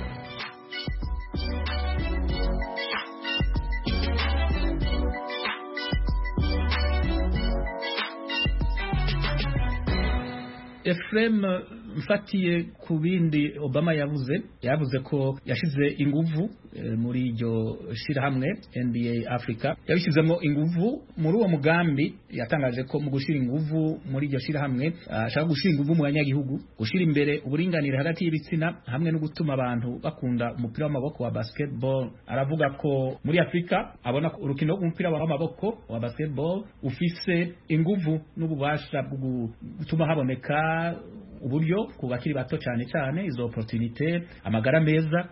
Efrem, mfatiye ku bindi Obama yavuze yavuze ko yashize inguvu e, muri iryo shirahamwe N B A Africa, yabishizemo inguvu muri uwo mugambi. Yatangaje ko mu gushira inguvu muri iryo shirahamwe ashaka gushira inguvu mu banyagihugu, gushira imbere uburinganire hagati y'ibitsina hamwe no gutuma abantu bakunda umupira w'amaboko wa basketball. Aravuga ko muri Afrika abona urukino rw'umupira w'amaboko wa basketball ufise inguvu n'ububasha bwo gutuma haboneka uburyo ku bakiri bato cyane cyane izo opportunité, amagara meza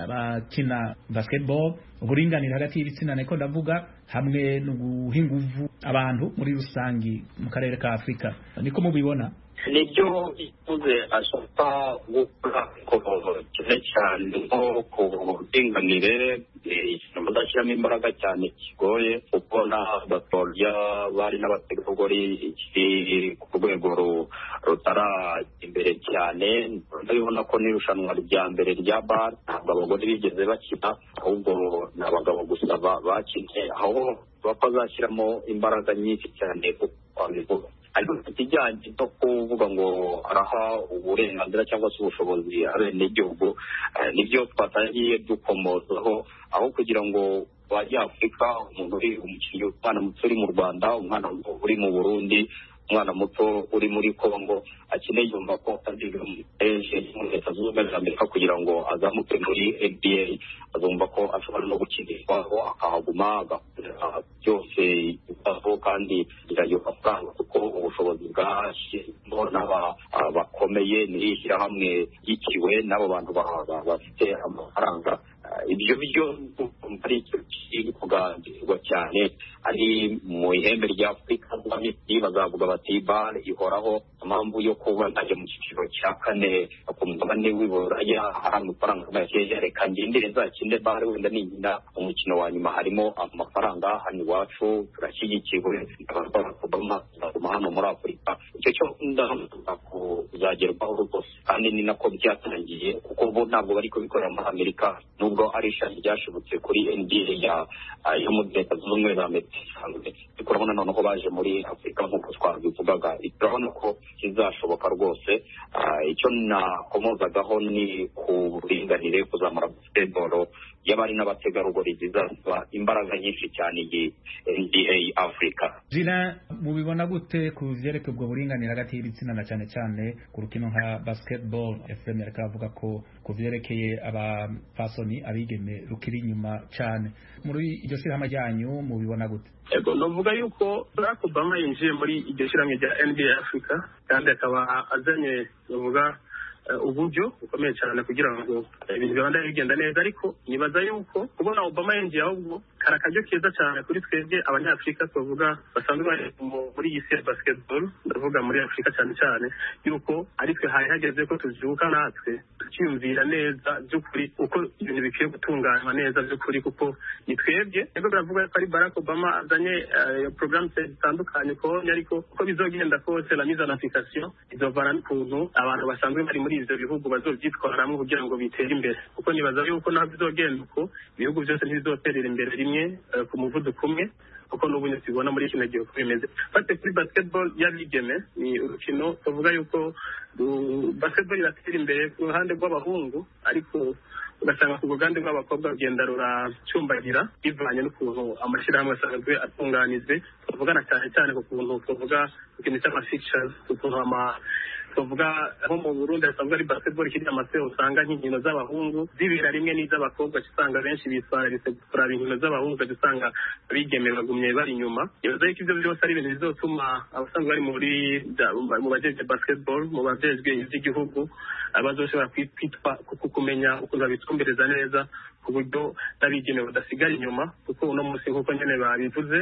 abakina basketball, uburinganire hagati y'ibitsina niko ndavuga, hamwe no guhinguvu abantu muri rusangi mu karere ka Afrika. Niko mubibona? nibyo ivuze ashaka gukora cyane cyane nko ku buringanire, ikintu badashyiramo imbaraga cyane kigoye kuko n'abatorya bari n'abategarugori kiri ku rwego rutara imbere cyane. Ndabibona ko n'irushanwa rya mbere rya bar ntabwo abagore bigeze bakina, ahubwo ni abagabo gusa bakinnye, aho bazashyiramo imbaraga nyinshi cyane kuko ariko ikijyanye no kuvuga ngo araha uburenganzira cyangwa se ubushobozi abenegihugu, nibyo twatangiye dukomozaho, aho kugira ngo abanyafurika, umuntu uri umukinnyi, umwana muto uri mu Rwanda, umwana uri mu Burundi, umwana muto uri muri Congo akeneye yumva ko aziga eje muri Leta Zunze Ubumwe za Amerika kugira ngo azamuke muri N B A, azumva ko ashobora no gukinirwaho akahaguma agakorera byose aho kandi irayo amafaranga kuko ubushobozi bwashyizemo n'aba bakomeye n'ishyirahamwe yikiwe n'abo bantu bafite amafaranga. Ibyo byo ari ikintu kiri kuganirwa cyane ari mu ihembe rya Afurika. Bazavuga bati bar ihoraho, impamvu yo kuba ntajya mu cyiciro cya kane ku mugabane w'iburaya hari amafaranga makeya, reka ngendere nzakinde bar wenda ninyina umukino wa nyuma harimo amafaranga. Hano iwacu turashyigikiwe Obama azaguma hano muri Afurika. Icyo cyo ndahamya kuzagerwaho rwose kandi ni nako byatangiye, kuko bo ntabwo bari kubikorera muri Amerika, nubwo ari ishami ryashobotse kuri N B A yo muri Leta Zunze Ubumwe za Amerika. Turabona noneho baje muri Afurika nk'uko twabivugaga, turabona ko kizashoboka rwose. Icyo nakomozagaho ni ku buringanire, kuzamura basketball y'abari n'abategarugori zizaba imbaraga nyinshi cyane iyi N B A Africa. Jina, mubibona gute ku vyerekeye ubwo buringanire hagati y'ibitsina na cyane cyane ku rukino nka basketball? Efrem yarakavuga ko ku vyerekeye abafasoni abigeme rukiri inyuma cyane. Muri iryo shirahamwe ryanyu mubibona gute? Ego novuga yuko Barack Obama yinjiye muri iryo shirahamwe rya N B A Africa kandi akaba azanye novuga uburyo bukomeye cyane kugira ngo ibintu bibanda bigenda neza, ariko nibaza yuko kubona Obama yinjiye ahubwo karakajyo keza cyane kuri twebwe abanyafurika tuvuga basanzwe bari muri iyi si ya basketball, ndavuga muri Afurika cyane cyane, yuko ari twe hari hageze ko tuzuka natwe tukiyumvira neza by'ukuri uko ibintu bikwiye gutunganywa neza by'ukuri, kuko ni twebwe ego baravuga ko ari Barack Obama azanye program zitandukanye ko ariko uko bizogenda kose la mise en application izovana n'ukuntu abantu basanzwe bari muri ivyo bihugu bazovyitwaramo kugira ngo bitere imbere, kuko nibaza yuko naho bizogenda uko ibihugu byose ntibizoterera imbere rimwe ku muvuduko umwe, kuko n'ubu tubona muri kino gihe uko bimeze. Fate kuri basketball y'abigeme ni urukino tuvuga yuko basketball iratera imbere ku ruhande rw'abahungu, ariko ugasanga ku ruganda rw'abakobwa rugenda ruracumbagira bivanye n'ukuntu amashyirahamwe asanzwe atunganijwe. Tuvugana cyane cyane ku kuntu tuvuga ikintu cy'ama fixtures, ukuntu ama tuvuga nko mu Burundi hasanzwe ari basketball kiri amase usanga nk'inkino z'abahungu zibera rimwe n'iz'abakobwa usanga benshi bitwararitse kuraba inkino z'abahungu usanga bigemewe bagumye bari inyuma ibibazo y'iko ibyo byose ari ibintu bizotuma abasanzwe bari muri mu bajeje basketball mu bajejwe ivy'igihugu abazoshobora kwitwa kuko kumenya ukuntu babitumbereza neza ku buryo n'abigemewe badasigara inyuma kuko uno munsi nk'uko nyene babivuze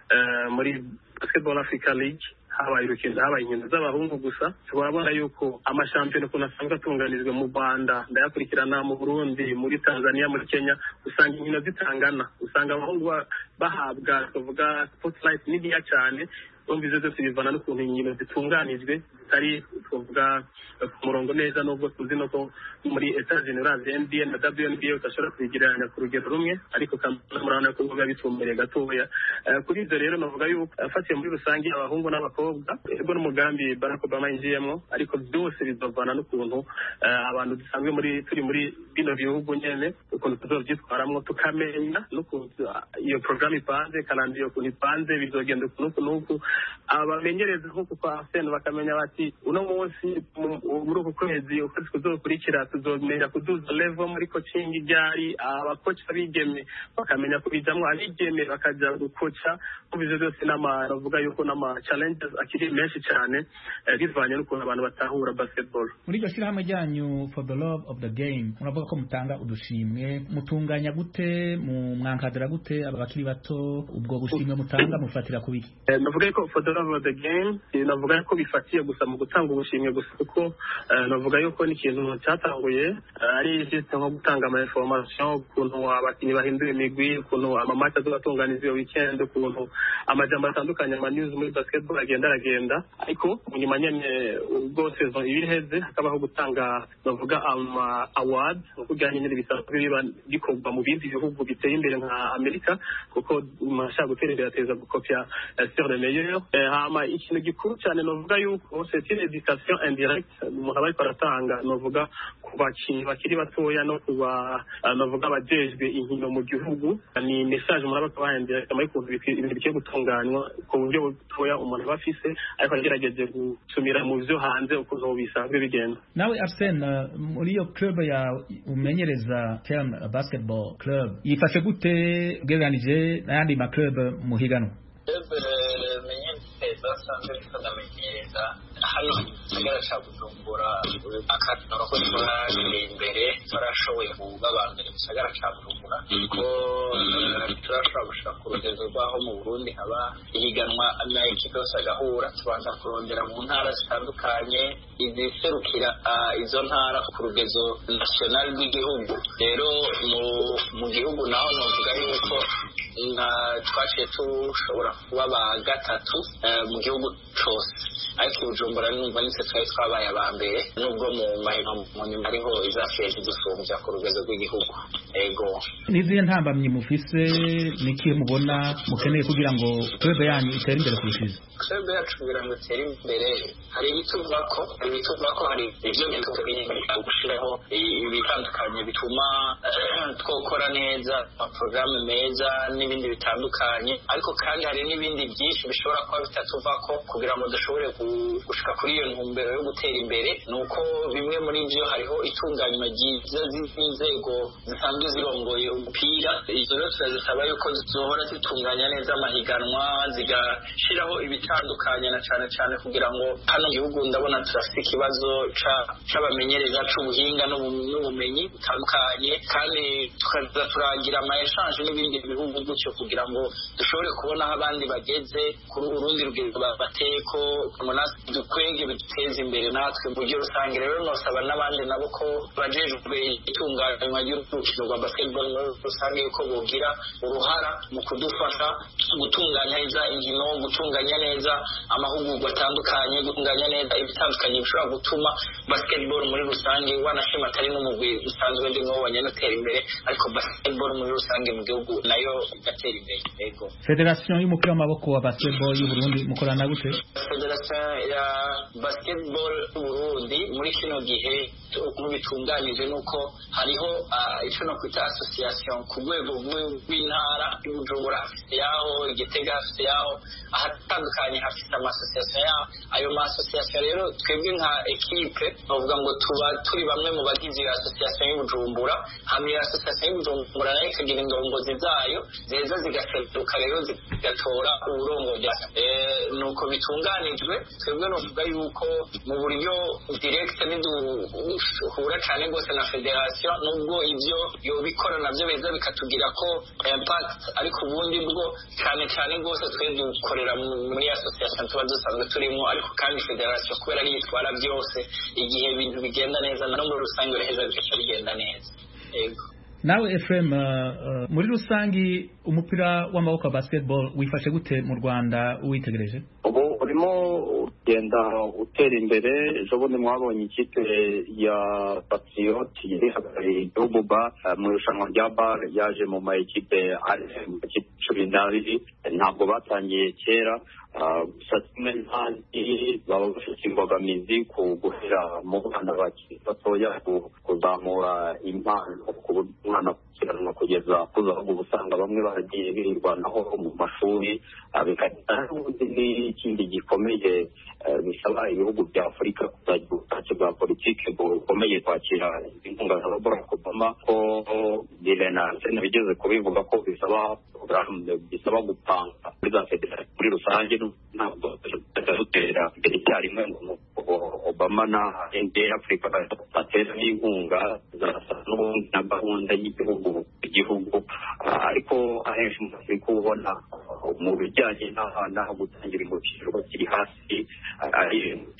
muri Basketball Africa League habaye urukino habaye inkino z'abahungu gusa turabona yuko amashampiyona ukuntu asanzwe atunganijwe mu Rwanda ndayakurikirana mu Burundi muri Tanzania muri Kenya usanga inkino zitangana usanga abahungu bahabwa tuvuga spotlight nidiya cyane umva izo zose bivana n'ukuntu inkino zitunganijwe zitari tuvuga ku murongo neza n'ubwo tuzi no ko muri Etats-Unis urazi N B A na W N B A udashobora kubigereranya ku rugero rumwe ariko murabona ko biba bitumbereye gatoya kuri ibyo rero navuga yuko afatiye muri rusange abahungu n'abakobwa ego n'umugambi Barack Obama yinjiyemo ariko byose bizovana n'ukuntu abantu dusanzwe muri turi muri bino bihugu nyene ukuntu tuzovyitwaramwo tukamenya n'ukuntu iyo programme ipanze kandi iyo kuntu ipanze bizogenda ukuntu n'uku abamenyereza nk'uko kwa Arsene bakamenya bati uno munsi muri uku kwezi ukwezi kuzokurikira tuzomenya kuduza level muri coaching ryari abakoci abigeme bakamenya kubijamwo abigeme bakaja gukoca kubije byose n'ama navuga yuko n'ama challenges akiri menshi cyane bivanye n'ukuntu abantu batahura basketball. Muri iryo shirahamwe ryanyu for the love of the game muravuga ko mutanga udushimwe mutunganya gute mu mwankadira gute abakiri bato ubwo bushimwe mutanga mufatira kubiki? Navuga ko for the love of the game navuga ko bifatiye gusa mu gutanga ubushimwe gusa kuko navuga yuko ni ikintu cyatanguye ari juste nko gutanga ama information ukuntu abakinnyi bahindura imigwi ukuntu amamatch azobatunganiza iyo weekend ukuntu amajambo atandukanye ama news muri basketball agenda aragenda ariko nyuma nyene ubwo saison ibiheze hakabaho gutanga navuga ama award ukujyanye n'ibisanzwe biba bikorwa mu bindi bihugu biteye imbere nka Amerika kuko mashaka gutera imbere ateza gukopya sur le meilleur hama ikintu gikuru cyane navuga yuko c'est une éducation indirecte umuntu aba aratanga navuga ku bakinnyi bakiri batoya no kuba navuga abajejwe inkino mu gihugu ni message umuntu aba akabahendera kamari kuntu ibintu bigiye gutunganywa ku buryo butoya umuntu aba afise ariko agerageje gusumira mu byo hanze ukuntu bisanzwe bigenda. Nawe Arsene muri iyo club ya umenyereza Term Basketball Club yifashe gute ugereranije n'ayandi ma club muhiganwa? basanzwe tukamenyereza hari igisagara ca Bujumbura akantu ko turi imbere barashoboye kuba abambere mu gisagara ca Bujumbura ko turashobora gushaka ku rugendo rw'aho mu Burundi haba ihiganwa amakipe yose agahura tubanza kurondera mu ntara zitandukanye iziserukira izo ntara ku rugezo national rw'igihugu rero mu gihugu naho novuga yuko nka twaciye tushobora kuba ba gatatu mu gihugu cose ariko Bujumbura numva nitse twari twabaye abambere nubwo mu mahino mu nyuma ariho izafiye kudusumbya ku rugezo rw'igihugu ego. Nizihe ntambamye mufise niki mubona mukeneye kugira ngo club yanyu itere imbere kurushiza? Club yacu kugira ngo itere imbere hari ibituvuga ko hari ibituvuga ko hari ibyo bintu gushiraho ibitandukanye bituma twokora neza amaprograme meza n'ibindi bitandukanye ariko kandi hari n'ibindi byinshi bishobora kuba bitatuva ko kugira ngo dushobore gushika kuri iyo ntumbero yo gutera imbere nuko bimwe muri byo hariho itunganywa ryiza z'inzego zisanzwe zirongoye umupira izo rero turazisaba yuko zizohora zitunganya neza amahiganwa zigashiraho ibitandukanye na cane cane kugira ngo hano gihugu ndabona turafite ikibazo c'abamenyereza c'ubuhinga n'ubumenyi butandukanye kandi tukaza turagira ama exchange n'ibindi bihugu gutyo kugira ngo dushobore kubona aho abandi bageze kuri urundi rugendo bateko munasi dukwege biteze imbere natwe mu buryo rusange rero nosaba n'abandi nabo ko bajejwe itunganywa ry'urukino rwa basketball rusange yuko bogira uruhara mu kudufasha gutunganya neza inkino gutunganya neza amahugurwa atandukanye gutunganya neza ibitandukanye bishobora gutuma basketball muri rusange wanashima atari n'umugwi usanzwe ndi ngo wanyanatera imbere ariko basketball muri rusange mu gihugu nayo igatera imbere ego. Federation y'umupira w'amaboko wa basketball y'u Burundi mukorana gute? Federation ya basketball Burundi muri kino gihe uko bitunganije nuko hariho ico no kwita association ku rwego rw'intara y'Ubujumbura hafite yaho Igitega hafite yaho ahatandukanye hafite ama association yaho ayo ma association rero twebwe nka equipe bavuga ngo tuba turi bamwe mu bagize association y'Ubujumbura hamwe association y'Ubujumbura nayo ikagira indongozi zayo zeza zigaseruka rero zigatora uburongozi eh nuko bitunganijwe twebwe no kuvuga yuko mu buryo direct niduhura cyane gose na federation nubwo ivyo yo bikora navyo beza bikatugira ko impact ariko ubundi bwo cyane cyane gose twe dukorera muri association tuba dusanzwe turimo ariko kandi federation kubera ari itwara byose igihe ibintu bigenda neza no muri rusange reheza bigenda neza yego. Nawe Ephraim, uh, uh, muri rusangi umupira w'amaboko basketball wifashe gute mu Rwanda uwitegereje? Ubu urimo ugenda utera imbere. Ejo bundi mwabonye ikipe ya Patriot yari hagarariye igihugu ba mu irushanwa rya bar yaje mu ma ekipe ari mu cumi n'abiri, ntabwo batangiye kera gusa kimwe n'ahandi baba bafite imbogamizi ku guhera mu bana bakiri batoya kuzamura impano ku buryo umwana akiranwa kugeza kuzaho usanga bamwe baragiye birirwanaho mu mashuri bikagira n'ikindi gikomeye bisaba ibihugu bya Afurika kuzagira ubushake bwa politiki bukomeye kwakira inkunga za Barack Obama ko Birenance nabigeze kubivuga ko bisaba bisaba gupanga muri za federasiyo muri rusange ntabwo dutera imbere icyarimwe ngo Obama na N B A Africa batera n'inkunga n'ubundi na gahunda y'igihugu igihugu ariko ahenshi mu Afurika ubona mu bijyanye n'aho gutangira ingukiro bakiri hasi ari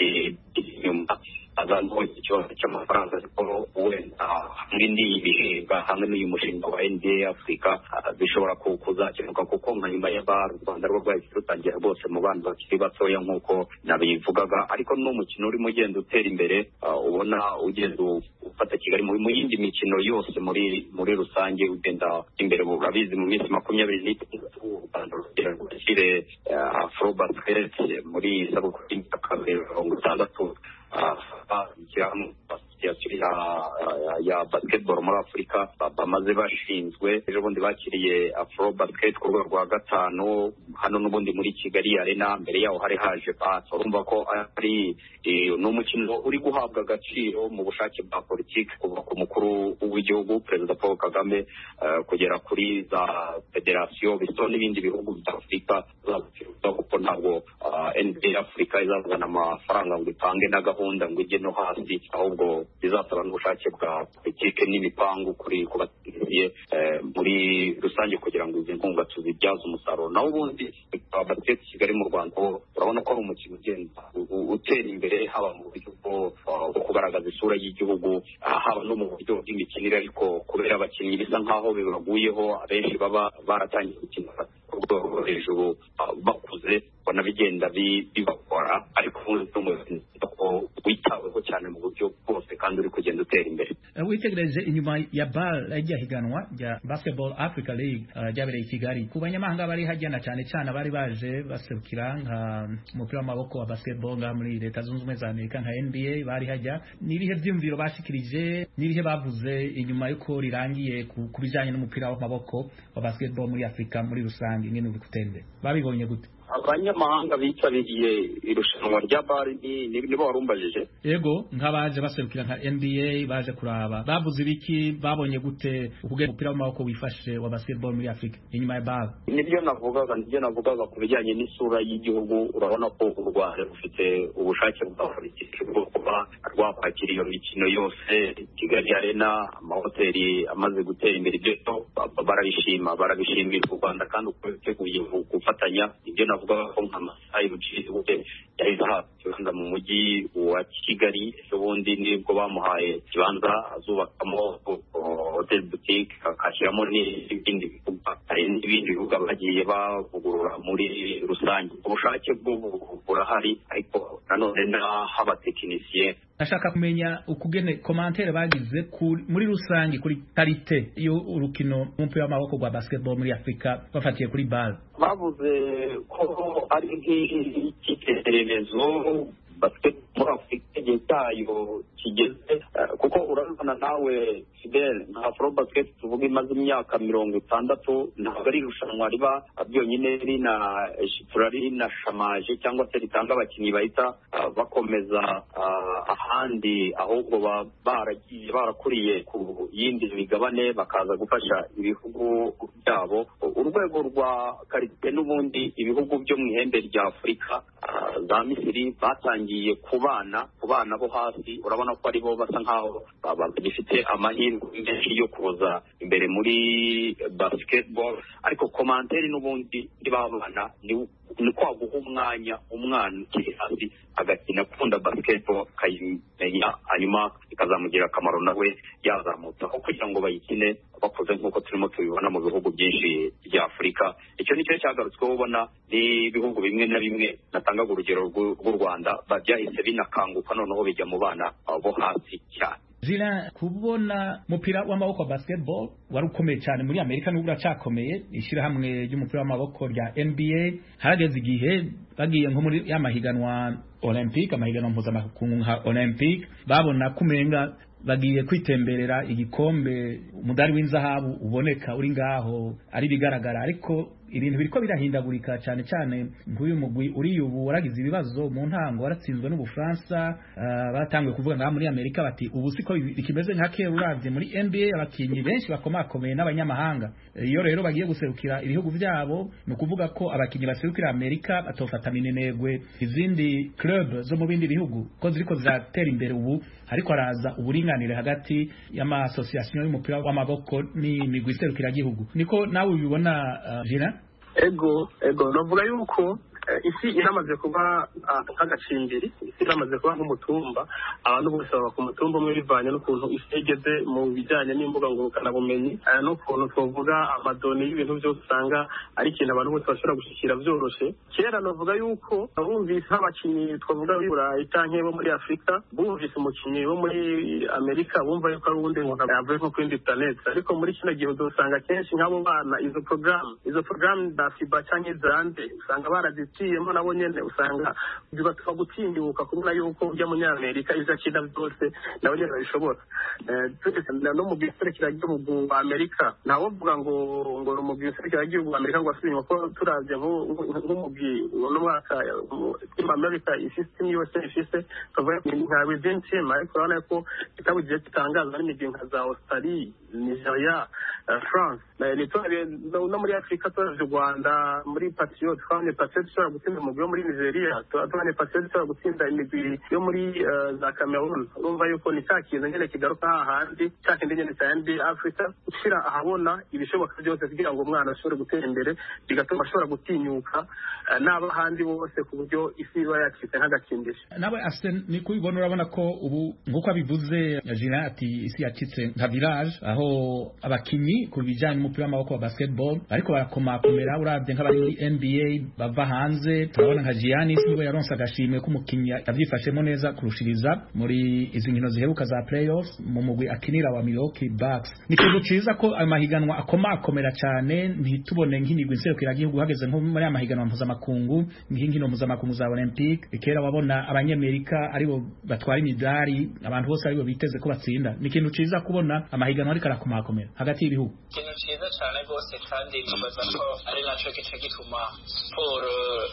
inyuma azanho ikibazo cy'amafaranga ariko wenda hamwe n'ibihemba hamwe n'uyu mushinga wa N B A Africa bishobora kuzakemuka kuko nka nyuma y'aba u Rwanda rwo rwahise rutangira rwose mu bana bakiri batoya nk'uko nabivugaga ariko n'umukino urimo ugenda utera imbere ubona ugenda ufata Kigali mu yindi mikino yose muri muri rusange ugenda imbere burabizi mu minsi makumyabiri n'itandatu u Rwanda rugera gushyire Afro Basket muri sabukuru y'imyaka mirongo itandatu ya basketball muri Afurika bamaze bashinzwe. Ejo bundi bakiriye Afro Basket ku rwego rwa gatanu hano n'ubundi muri Kigali Arena, mbere yaho hari haje pass. Urumva ko ari n'umukino uri guhabwa agaciro mu bushake bwa politiki kuva ku mukuru w'igihugu Perezida Paul Kagame kugera kuri za federasiyo biso n'ibindi bihugu bya Afurika kuko ntabwo N B A Africa izazana amafaranga ngo ipange na gahunda ngo ijye no hasi, ahubwo bizasaba n'ubushake bwa politiki n'imipangu kuri kubatindiye muri rusange kugira ngo izi nkunga tuzibyaze umusaruro. Naho ubundi basket Kigali mu Rwanda urabona ko ari umukino ugenda utera imbere haba mu buryo bwo kugaragaza isura y'igihugu haba no mu buryo bw'imikinire, ariko kubera abakinnyi bisa nkaho bibaguyeho abenshi baba baratangiye gukina ku rwego hejuru bakuze bona bigenda bibakora, ariko ko witaweho cyane mu buryo bwose kandi uri kugenda utera imbere. Witegereje inyuma ya BAL rya higanwa rya Basketball Africa League ryabereye i Kigali, ku banyamahanga bari hajyana cyane cyane bari baje baserukira nka umupira w'amaboko wa basketball nga muri Leta Zunze Ubumwe za Amerika nka N B A bari hajya, nibihe byumviro bashikirije nibihe bavuze inyuma yuko rirangiye ku bijanye n'umupira w'amaboko wa basketball muri Afrika muri rusange ngene uri kutende babibonye gute? Abanyamahanga bitabiriye irushanwa rya BAL nibo warumbajije? Yego, nk'abaje baserukira nka N B A baje kuraba bavuze ibiki, babonye gute ubugeni umupira w'amaboko wifashe wa basketball muri Afrika inyuma ya BAL? Nibyo navugaga nibyo navugaga ku bijyanye n'isura y'igihugu. Urabona ko u Rwanda rufite ubushake bwa politiki bwo kuba rwakwakira iyo mikino yose. Kigali Arena, amahoteli amaze gutera imbere, ibyo barabishima barabishimira u Rwanda kandi uko biteguye gufatanya. Ibyo navuga ko nka Masai Buciri yahise ahabwa ikibanza mu mujyi wa Kigali, ubundi nibwo bamuhaye ikibanza azubakamo hotel boutique akashyiramo n'ibindi bikorwa, hari n'ibindi bikorwa bagiye bavugurura muri rusange. Ubushake bwo burahari, ariko nanone n'abatekinisiye. Ashaka kumenya ukugene commentaire bagize muri rusange kuri karite iyo urukino umupira w'amaboko rwa basketball muri Afrika bafatiye kuri BAL. Bavuze ko ari nk'ikitegererezo basketball muri Afurika igihe cyayo kigeze, kuko urabona nawe Fidel nka Afro Basket tuvuga imaze imyaka mirongo itandatu, ntabwo ari irushanwa riba byonyine rina rinashamaje cyangwa se ritanga abakinnyi bahita bakomeza ahandi, ahubwo baragiye barakuriye ku yindi migabane bakaza gufasha ibihugu byabo. Urwego rwa karite n'ubundi ibihugu byo mu ihembe rya Afurika za Misiri batangiye kubana ku bana bo hasi, urabona ko aribo basa nkaho bagifite amahirwe menshi yo kuza imbere muri basketball. Ariko komanteri n'ubundi ndibabana ni kwa guha umwanya umwana ukiri hasi agakina akunda basketball kayimenya, hanyuma ikazamugira akamaro nawe yazamutse, aho kugira ngo bayikine bakoze nk'uko turimo tubibona mu bihugu byinshi bya Afurika. Icyo nicyo cyagarutsweho, ubona ni ibihugu bimwe na bimwe, natangaga urugero rw'u Rwanda byahise binakanguka noneho bijya mu bana bo hasi cyane. Jira, kubona mupira w'amaboko wa basketball wari ukomeye cyane muri Amerika n'ubwo uracakomeye, ishyirahamwe ry'umupira w'amaboko rya N B A harageze igihe bagiye nko muri y'amahiganwa Olympic, amahiganwa mpuzamakungu nka Olympic, babona kumenga bagiye kwitemberera igikombe, umudari w'inzahabu uboneka uri ngaho ari bigaragara. Ariko ibintu biriko birahindagurika cyane cyane nk'uyu mugwi uri ubu waragize ibibazo mu ntango, waratsinzwe n'Ubufaransa, uh, batangiye kuvuga ngaha muri Amerika bati ubu siko bikimeze nka kera. Uravye muri N B A abakinyi benshi bakomakomeye n'abanyamahanga, iyo rero bagiye guserukira ibihugu byabo ni ukuvuga ko abakinyi baserukira Amerika batofata minenegwe izindi club zo mu bindi bihugu ko ziriko ziratera imbere. Ubu ariko araza uburinganire hagati y'ama association y'umupira w'amaboko n'imigwi iserukira igihugu. Niko nawe ubibona uh, Jira? Ego, ego, navuga yuko isi iramaze kuba nk'agacimbiri, isi iramaze kuba nk'umutumba, abantu bose baba ku mutumba umwe bivanye n'ukuntu isi igeze mu bijyanye n'imbuga ngurukanabumenyi, n'ukuntu twavuga amadoni y'ibintu byose usanga ari ikintu abantu bose bashobora gushyikira byoroshye. Kera navuga yuko bumvise nk'abakinnyi twavuga b'i Burayi cyangwa bo muri Afurika, bumvise umukinnyi wo muri Amerika bumva yuko ari uwundi muntu yavuye nko kuri internet. Ariko muri kino gihe uzasanga kenshi nk'abo bana izo porogaramu izo porogaramu za FIBA cyangwa izande usanga barazitse ciyemo nabo nyene, usanga bibatuma gutinyuka kubona yuko ujya mu Nyamerika iza kina byose nabo nyene babishobora. No mu giserukira gihugu wa Amerika nawo vuga ngo ngo mu giserukira gihugu wa Amerika ngo asubiye ko turavye nk'umugwi no mwaka team America system yose ifise tuvuye nka within team, ariko urabona ko kitabuje gitangaza n'imigwi nka za Australia, Nigeria, France, no muri Afrika turavye u Rwanda muri Patriot twanye Patriot ishobora gutsinda umugwi wo muri Nigeria, twanye Patriot ishobora gutsinda imigwi yo muri za Cameroon. Urumva yuko ni cya kintu nyene kigaruka hahandi cya kindi nyene cya N B A Africa gushyira ahabona ibishoboka byose kugira ngo umwana ashobore gutera imbere, bigatuma ashobora gutinyuka n'abahandi bose ku buryo isi iba yacitse nk'agakimbisha. Nawe Arsene ni kubibona, urabona ko ubu nk'uko abivuze Jina ati isi yacitse nka village, aho abakinyi ku bijyanye n'umupira w'amaboko wa basketball ariko barakomakomera. Urabye nk'abari muri N B A bava hanze, turabona nka Giannis niwe yaronse agashimwe k'umukinyi yavyifashemo neza kurushiriza muri izi nkino ziheruka za playoffs mu mugwi akinira wa Milwaukee Bucks. Ni kintu ciza ko amahiganwa akomakomera cyane, ntitubone nk'imigwi nserukira igihugu hageze nko muri amahiganwa mpuzamakungu nk'inkino mpuzamakungu za Olympic. Kera wabona abanyamerika aribo batwara imidari, abantu bose aribo biteze ko batsinda. Ni kintu ciza kubona amahiganwa ariko arakomakomera hagati y'ibihugu, kintu ciza cyane rwose, kandi tubaza ko ari naco gice gituma siporo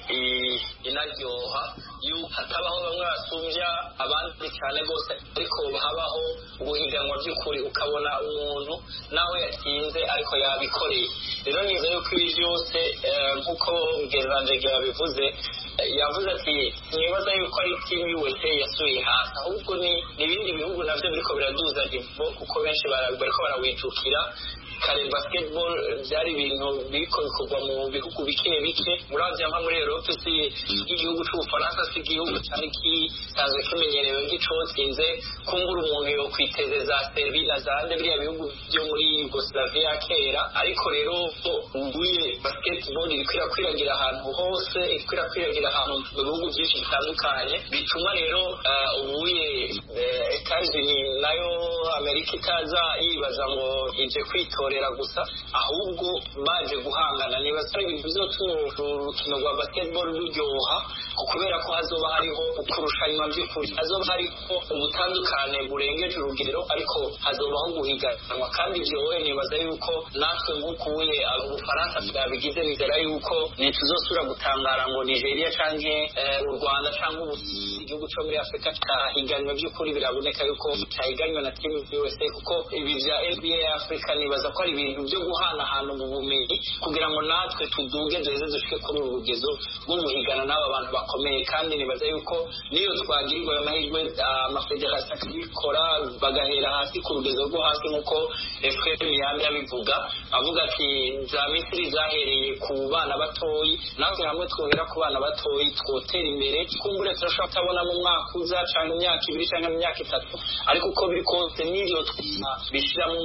inaryoha, yuko hatabaho bamwe basumbya abandi cyane rwose, ariko habaho ubuhiganwa by'ukuri, ukabona umuntu nawe yatsinze ariko yabikoreye. Rero niza yuko ibi byose nk'uko mugenzanje yabivuze, yavuze ati nibaza yuko ari team U S A yasuye hasi, ahubwo ni ibindi bihugu navyo biriko biraduza ivo, kuko benshi bariko barawijukira. Kare basketball byari ibintu biriko bikorwa mu bihugu bike bike, muravya nka muri Europe si igihugu c'Ubufaransa, si igihugu cyari kisanzwe kimenyerewe nk'icotsinze kumbura umuntu yo kwitezeza Serbia zande biriya bihugu byo muri Yugoslavia ya kera ariko rero ubuye basketball ikwira kwiragira ahantu hose ikwira kwiragira ahantu mu bihugu byinshi bitandukanye bituma rero ubuye etaje nayo Amerika itaza yibaza ngo ije kwitorera gusa ahubwo baje guhangana niba sari ibintu bizotuma urukino rwa basketball ruryoha kubera ko hazoba hariho ukurushanywa by'ukuri hazoba hariho ubutandukane burengeje urugero ariko hazobaho guhiganwa kandi ibyo wowe nibaza yuko natwe nk'ukuye Ubufaransa bwabigize nizera yuko ntituzosubira gutangara ngo Nigeria canke u Rwanda canke igihugu cyo muri Afrika cyahiganwa by'ukuri biraboneka yuko cyahiganwa na team U S A kuko ibi bya N B A Africa nibaza ko ari ibintu byo guhana ahantu mu bumenyi kugira ngo natwe tuduge duheze dushike kuri uru rugezo rwo guhigana n'aba bantu bakomeye kandi nibaza yuko niyo twagirirwa amahirwe amafederasiyo akabikora bagahera hasi ku rugezo rwo hasi nk'uko Efrem Yambi abivuga avuga ati za Misiri zahereye ku bana batoyi natwe hamwe twohera ku bana batoyi twotera imbere kumbure turashobora kutabona mu mwaka uza cyangwa imyaka ibiri cyangwa imyaka itatu ariko uko biri kose n'ibyo bishyira mu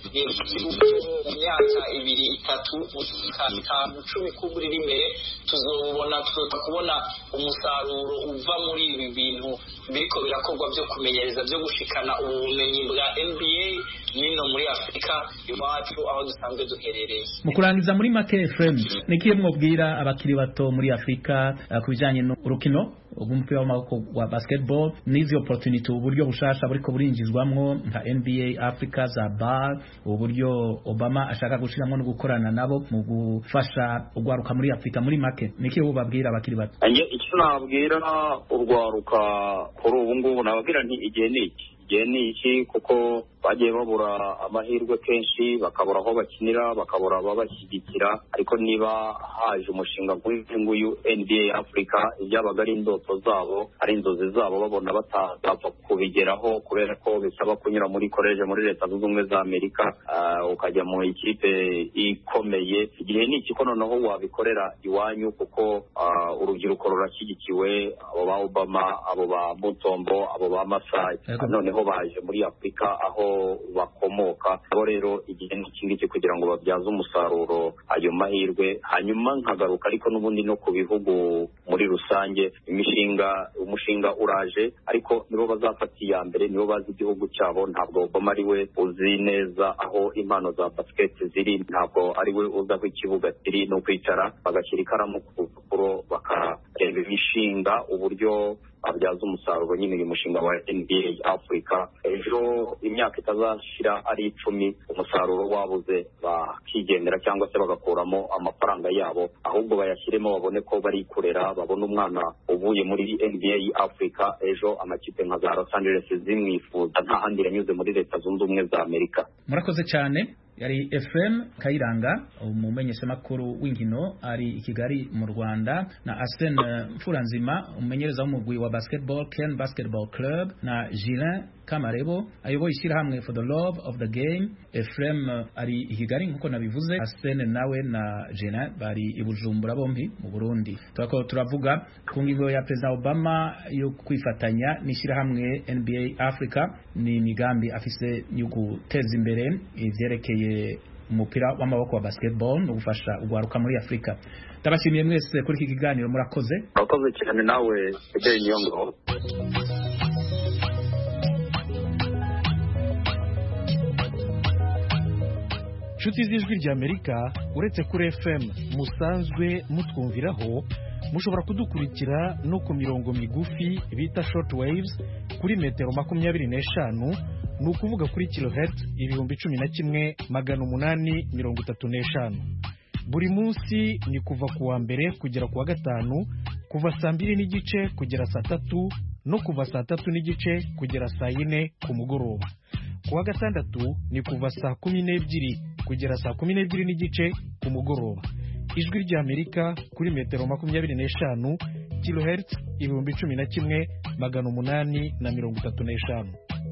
myaka ibiri itatu itanu cumi kuburira imbere tuzobona tuza kubona umusaruro uva muri ibi bintu biriko birakorwa byo kumenyereza byo gushikana ubumenyi bwa N B A nino muri Afrika iwacu aho dusanzwe duherereye. Mu kurangiza muri make Efrem nikiye mwobwira abakiri bato muri Afrika uh, kubijanye n'urukino ubumupira w'amaboko wa basketball n'izi opportunity uburyo bushasha buriko burinjizwamwo nka N B A Africa za bar uburyo Obama ashaka gushiramwo no gukorana nabo mu gufasha ugwaruka muri Afrika muri make nikiye ubabwira abakiri bato. Anje icyo nabwira urwaruka kuri ubu ngubu nababwira nti igihe niki igihe niki kuko bagiye babura amahirwe kenshi bakabura aho bakinira bakabura ababashyigikira ariko niba haje umushinga nk'uyu N B A Africa ibyabaga ari indoto zabo ari inzozi zabo babona batapfa kubigeraho kubera ko bisaba kunyura muri college muri leta zunze ubumwe za Amerika uh, ukajya mu ikipe ikomeye igihe niki ko noneho wabikorera iwanyu kuko uh, urubyiruko rurashyigikiwe abo ba Obama abo ba Mutombo abo ba Masai noneho baje muri Afrika aho bakomoka abo rero igihe n'ikindi kugira ngo babyaze umusaruro ayo mahirwe hanyuma nkagaruka ariko n'ubundi no ku bihugu muri rusange imishinga umushinga uraje ariko nibo bazafata iya mbere nibo bazi igihugu cyabo ntabwo Obama ari we uzi neza aho impano za basket ziri ntabwo ari we uza ku kibuga kiri no kwicara bagashyira ikaramu ku rupapuro bakareba imishinga uburyo abyaza umusaruro nyine uyu mushinga wa N B A Africa ejo imyaka itazashira ari icumi umusaruro wabuze bakigendera cyangwa se bagakuramo amafaranga yabo ahubwo bayashyiremo babone ko bari kurera babone umwana uvuye muri N B A Africa ejo amakipe nka za Los Angeles zimwifuza nta handi yanyuze muri leta zunze ubumwe za Amerika. Murakoze cyane. Yari Efrem Kayiranga umumenyeshamakuru w'inkino ari i Kigali mu Rwanda na Arsene Mfuranzima umumenyereza w'umugwi wa basketball Ken Basketball Club na Gilin Kamarebo ayoboye ishyirahamwe for the love of the game. Efrem ari i Kigali nkuko nabivuze Arsene nawe na Gilin bari i Bujumbura bombi mu Burundi. Turako turavuga ku ngingo ya President Obama yo kwifatanya n'ishyirahamwe N B A Africa ni migambi afise yo guteza imbere ivyerekeye umupira w'amaboko wa basketball no gufasha ugwaruka muri Afrika. Tabashimiye mwese kuri iki kiganiro murakoze. Murakoze cyane nawe Fidel Nyongo. Nshuti z'ijwi rya Amerika uretse kuri F M musanzwe mutwumviraho mushobora kudukurikira no ku mirongo migufi bita short waves kuri metero makumyabiri n'eshanu ni ukuvuga kuri kilohertz ibihumbi cumi na kimwe magana umunani mirongo itatu n'eshanu. Buri munsi ni kuva ku wa mbere kugera ku wa gatanu kuva saa mbiri n'igice kugera saa tatu no kuva saa tatu n'igice kugera saa yine ku mugoroba. Ku wa gatandatu ni kuva saa kumi n'ebyiri kugera saa kumi n'ebyiri n'igice ku mugoroba. Ijwi rya Amerika kuri metero makumyabiri n'eshanu kilohertz ibihumbi cumi na kimwe magana umunani na mirongo itatu n'eshanu.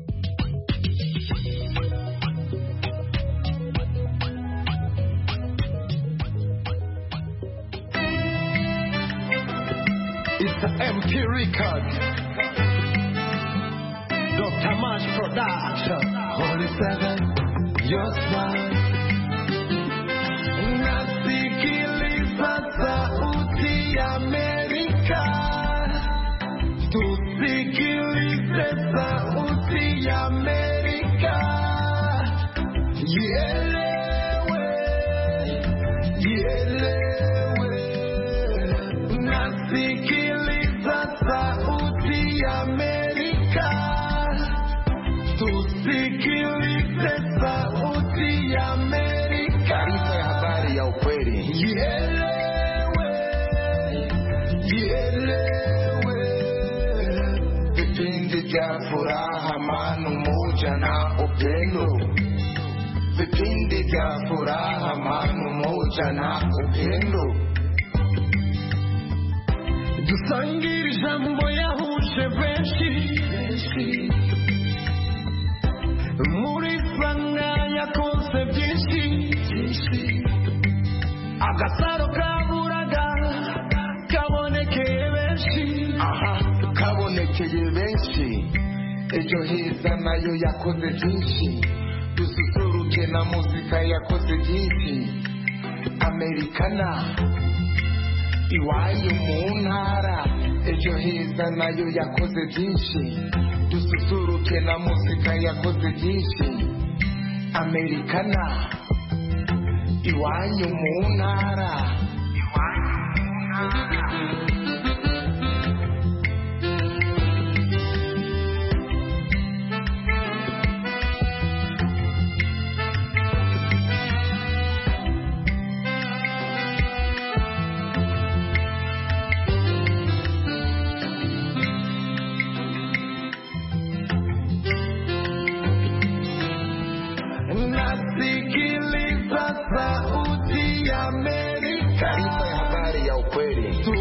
It's a M P record. Doctor Mash Production. Holy Seven, your smile. Amerika. Taarifa ya habari ya ukweli. Ielewe, ielewe. Vipindi vya furaha, amani, umoja na upendo. Vipindi vya furaha, amani, umoja na upendo. Dusangire ijambo yahuje benshi, muri sanga yakoze byinshi, agasaro kaburaga kabonekeye benshi. Aha, kabonekeye benshi. Ejo heza nayo yakoze byinshi, dususuruke na muzika yakoze byinshi. Amerikana iwayo mu ntara. Ejo heza nayo yakoze byinshi, dususuruke na muzika yakoze byinshi. Amerikana iwayo mu ntara. Iwayo mu ntara. Nasikiliza Sauti ya Amerika. Taarifa ya habari ya ukweli.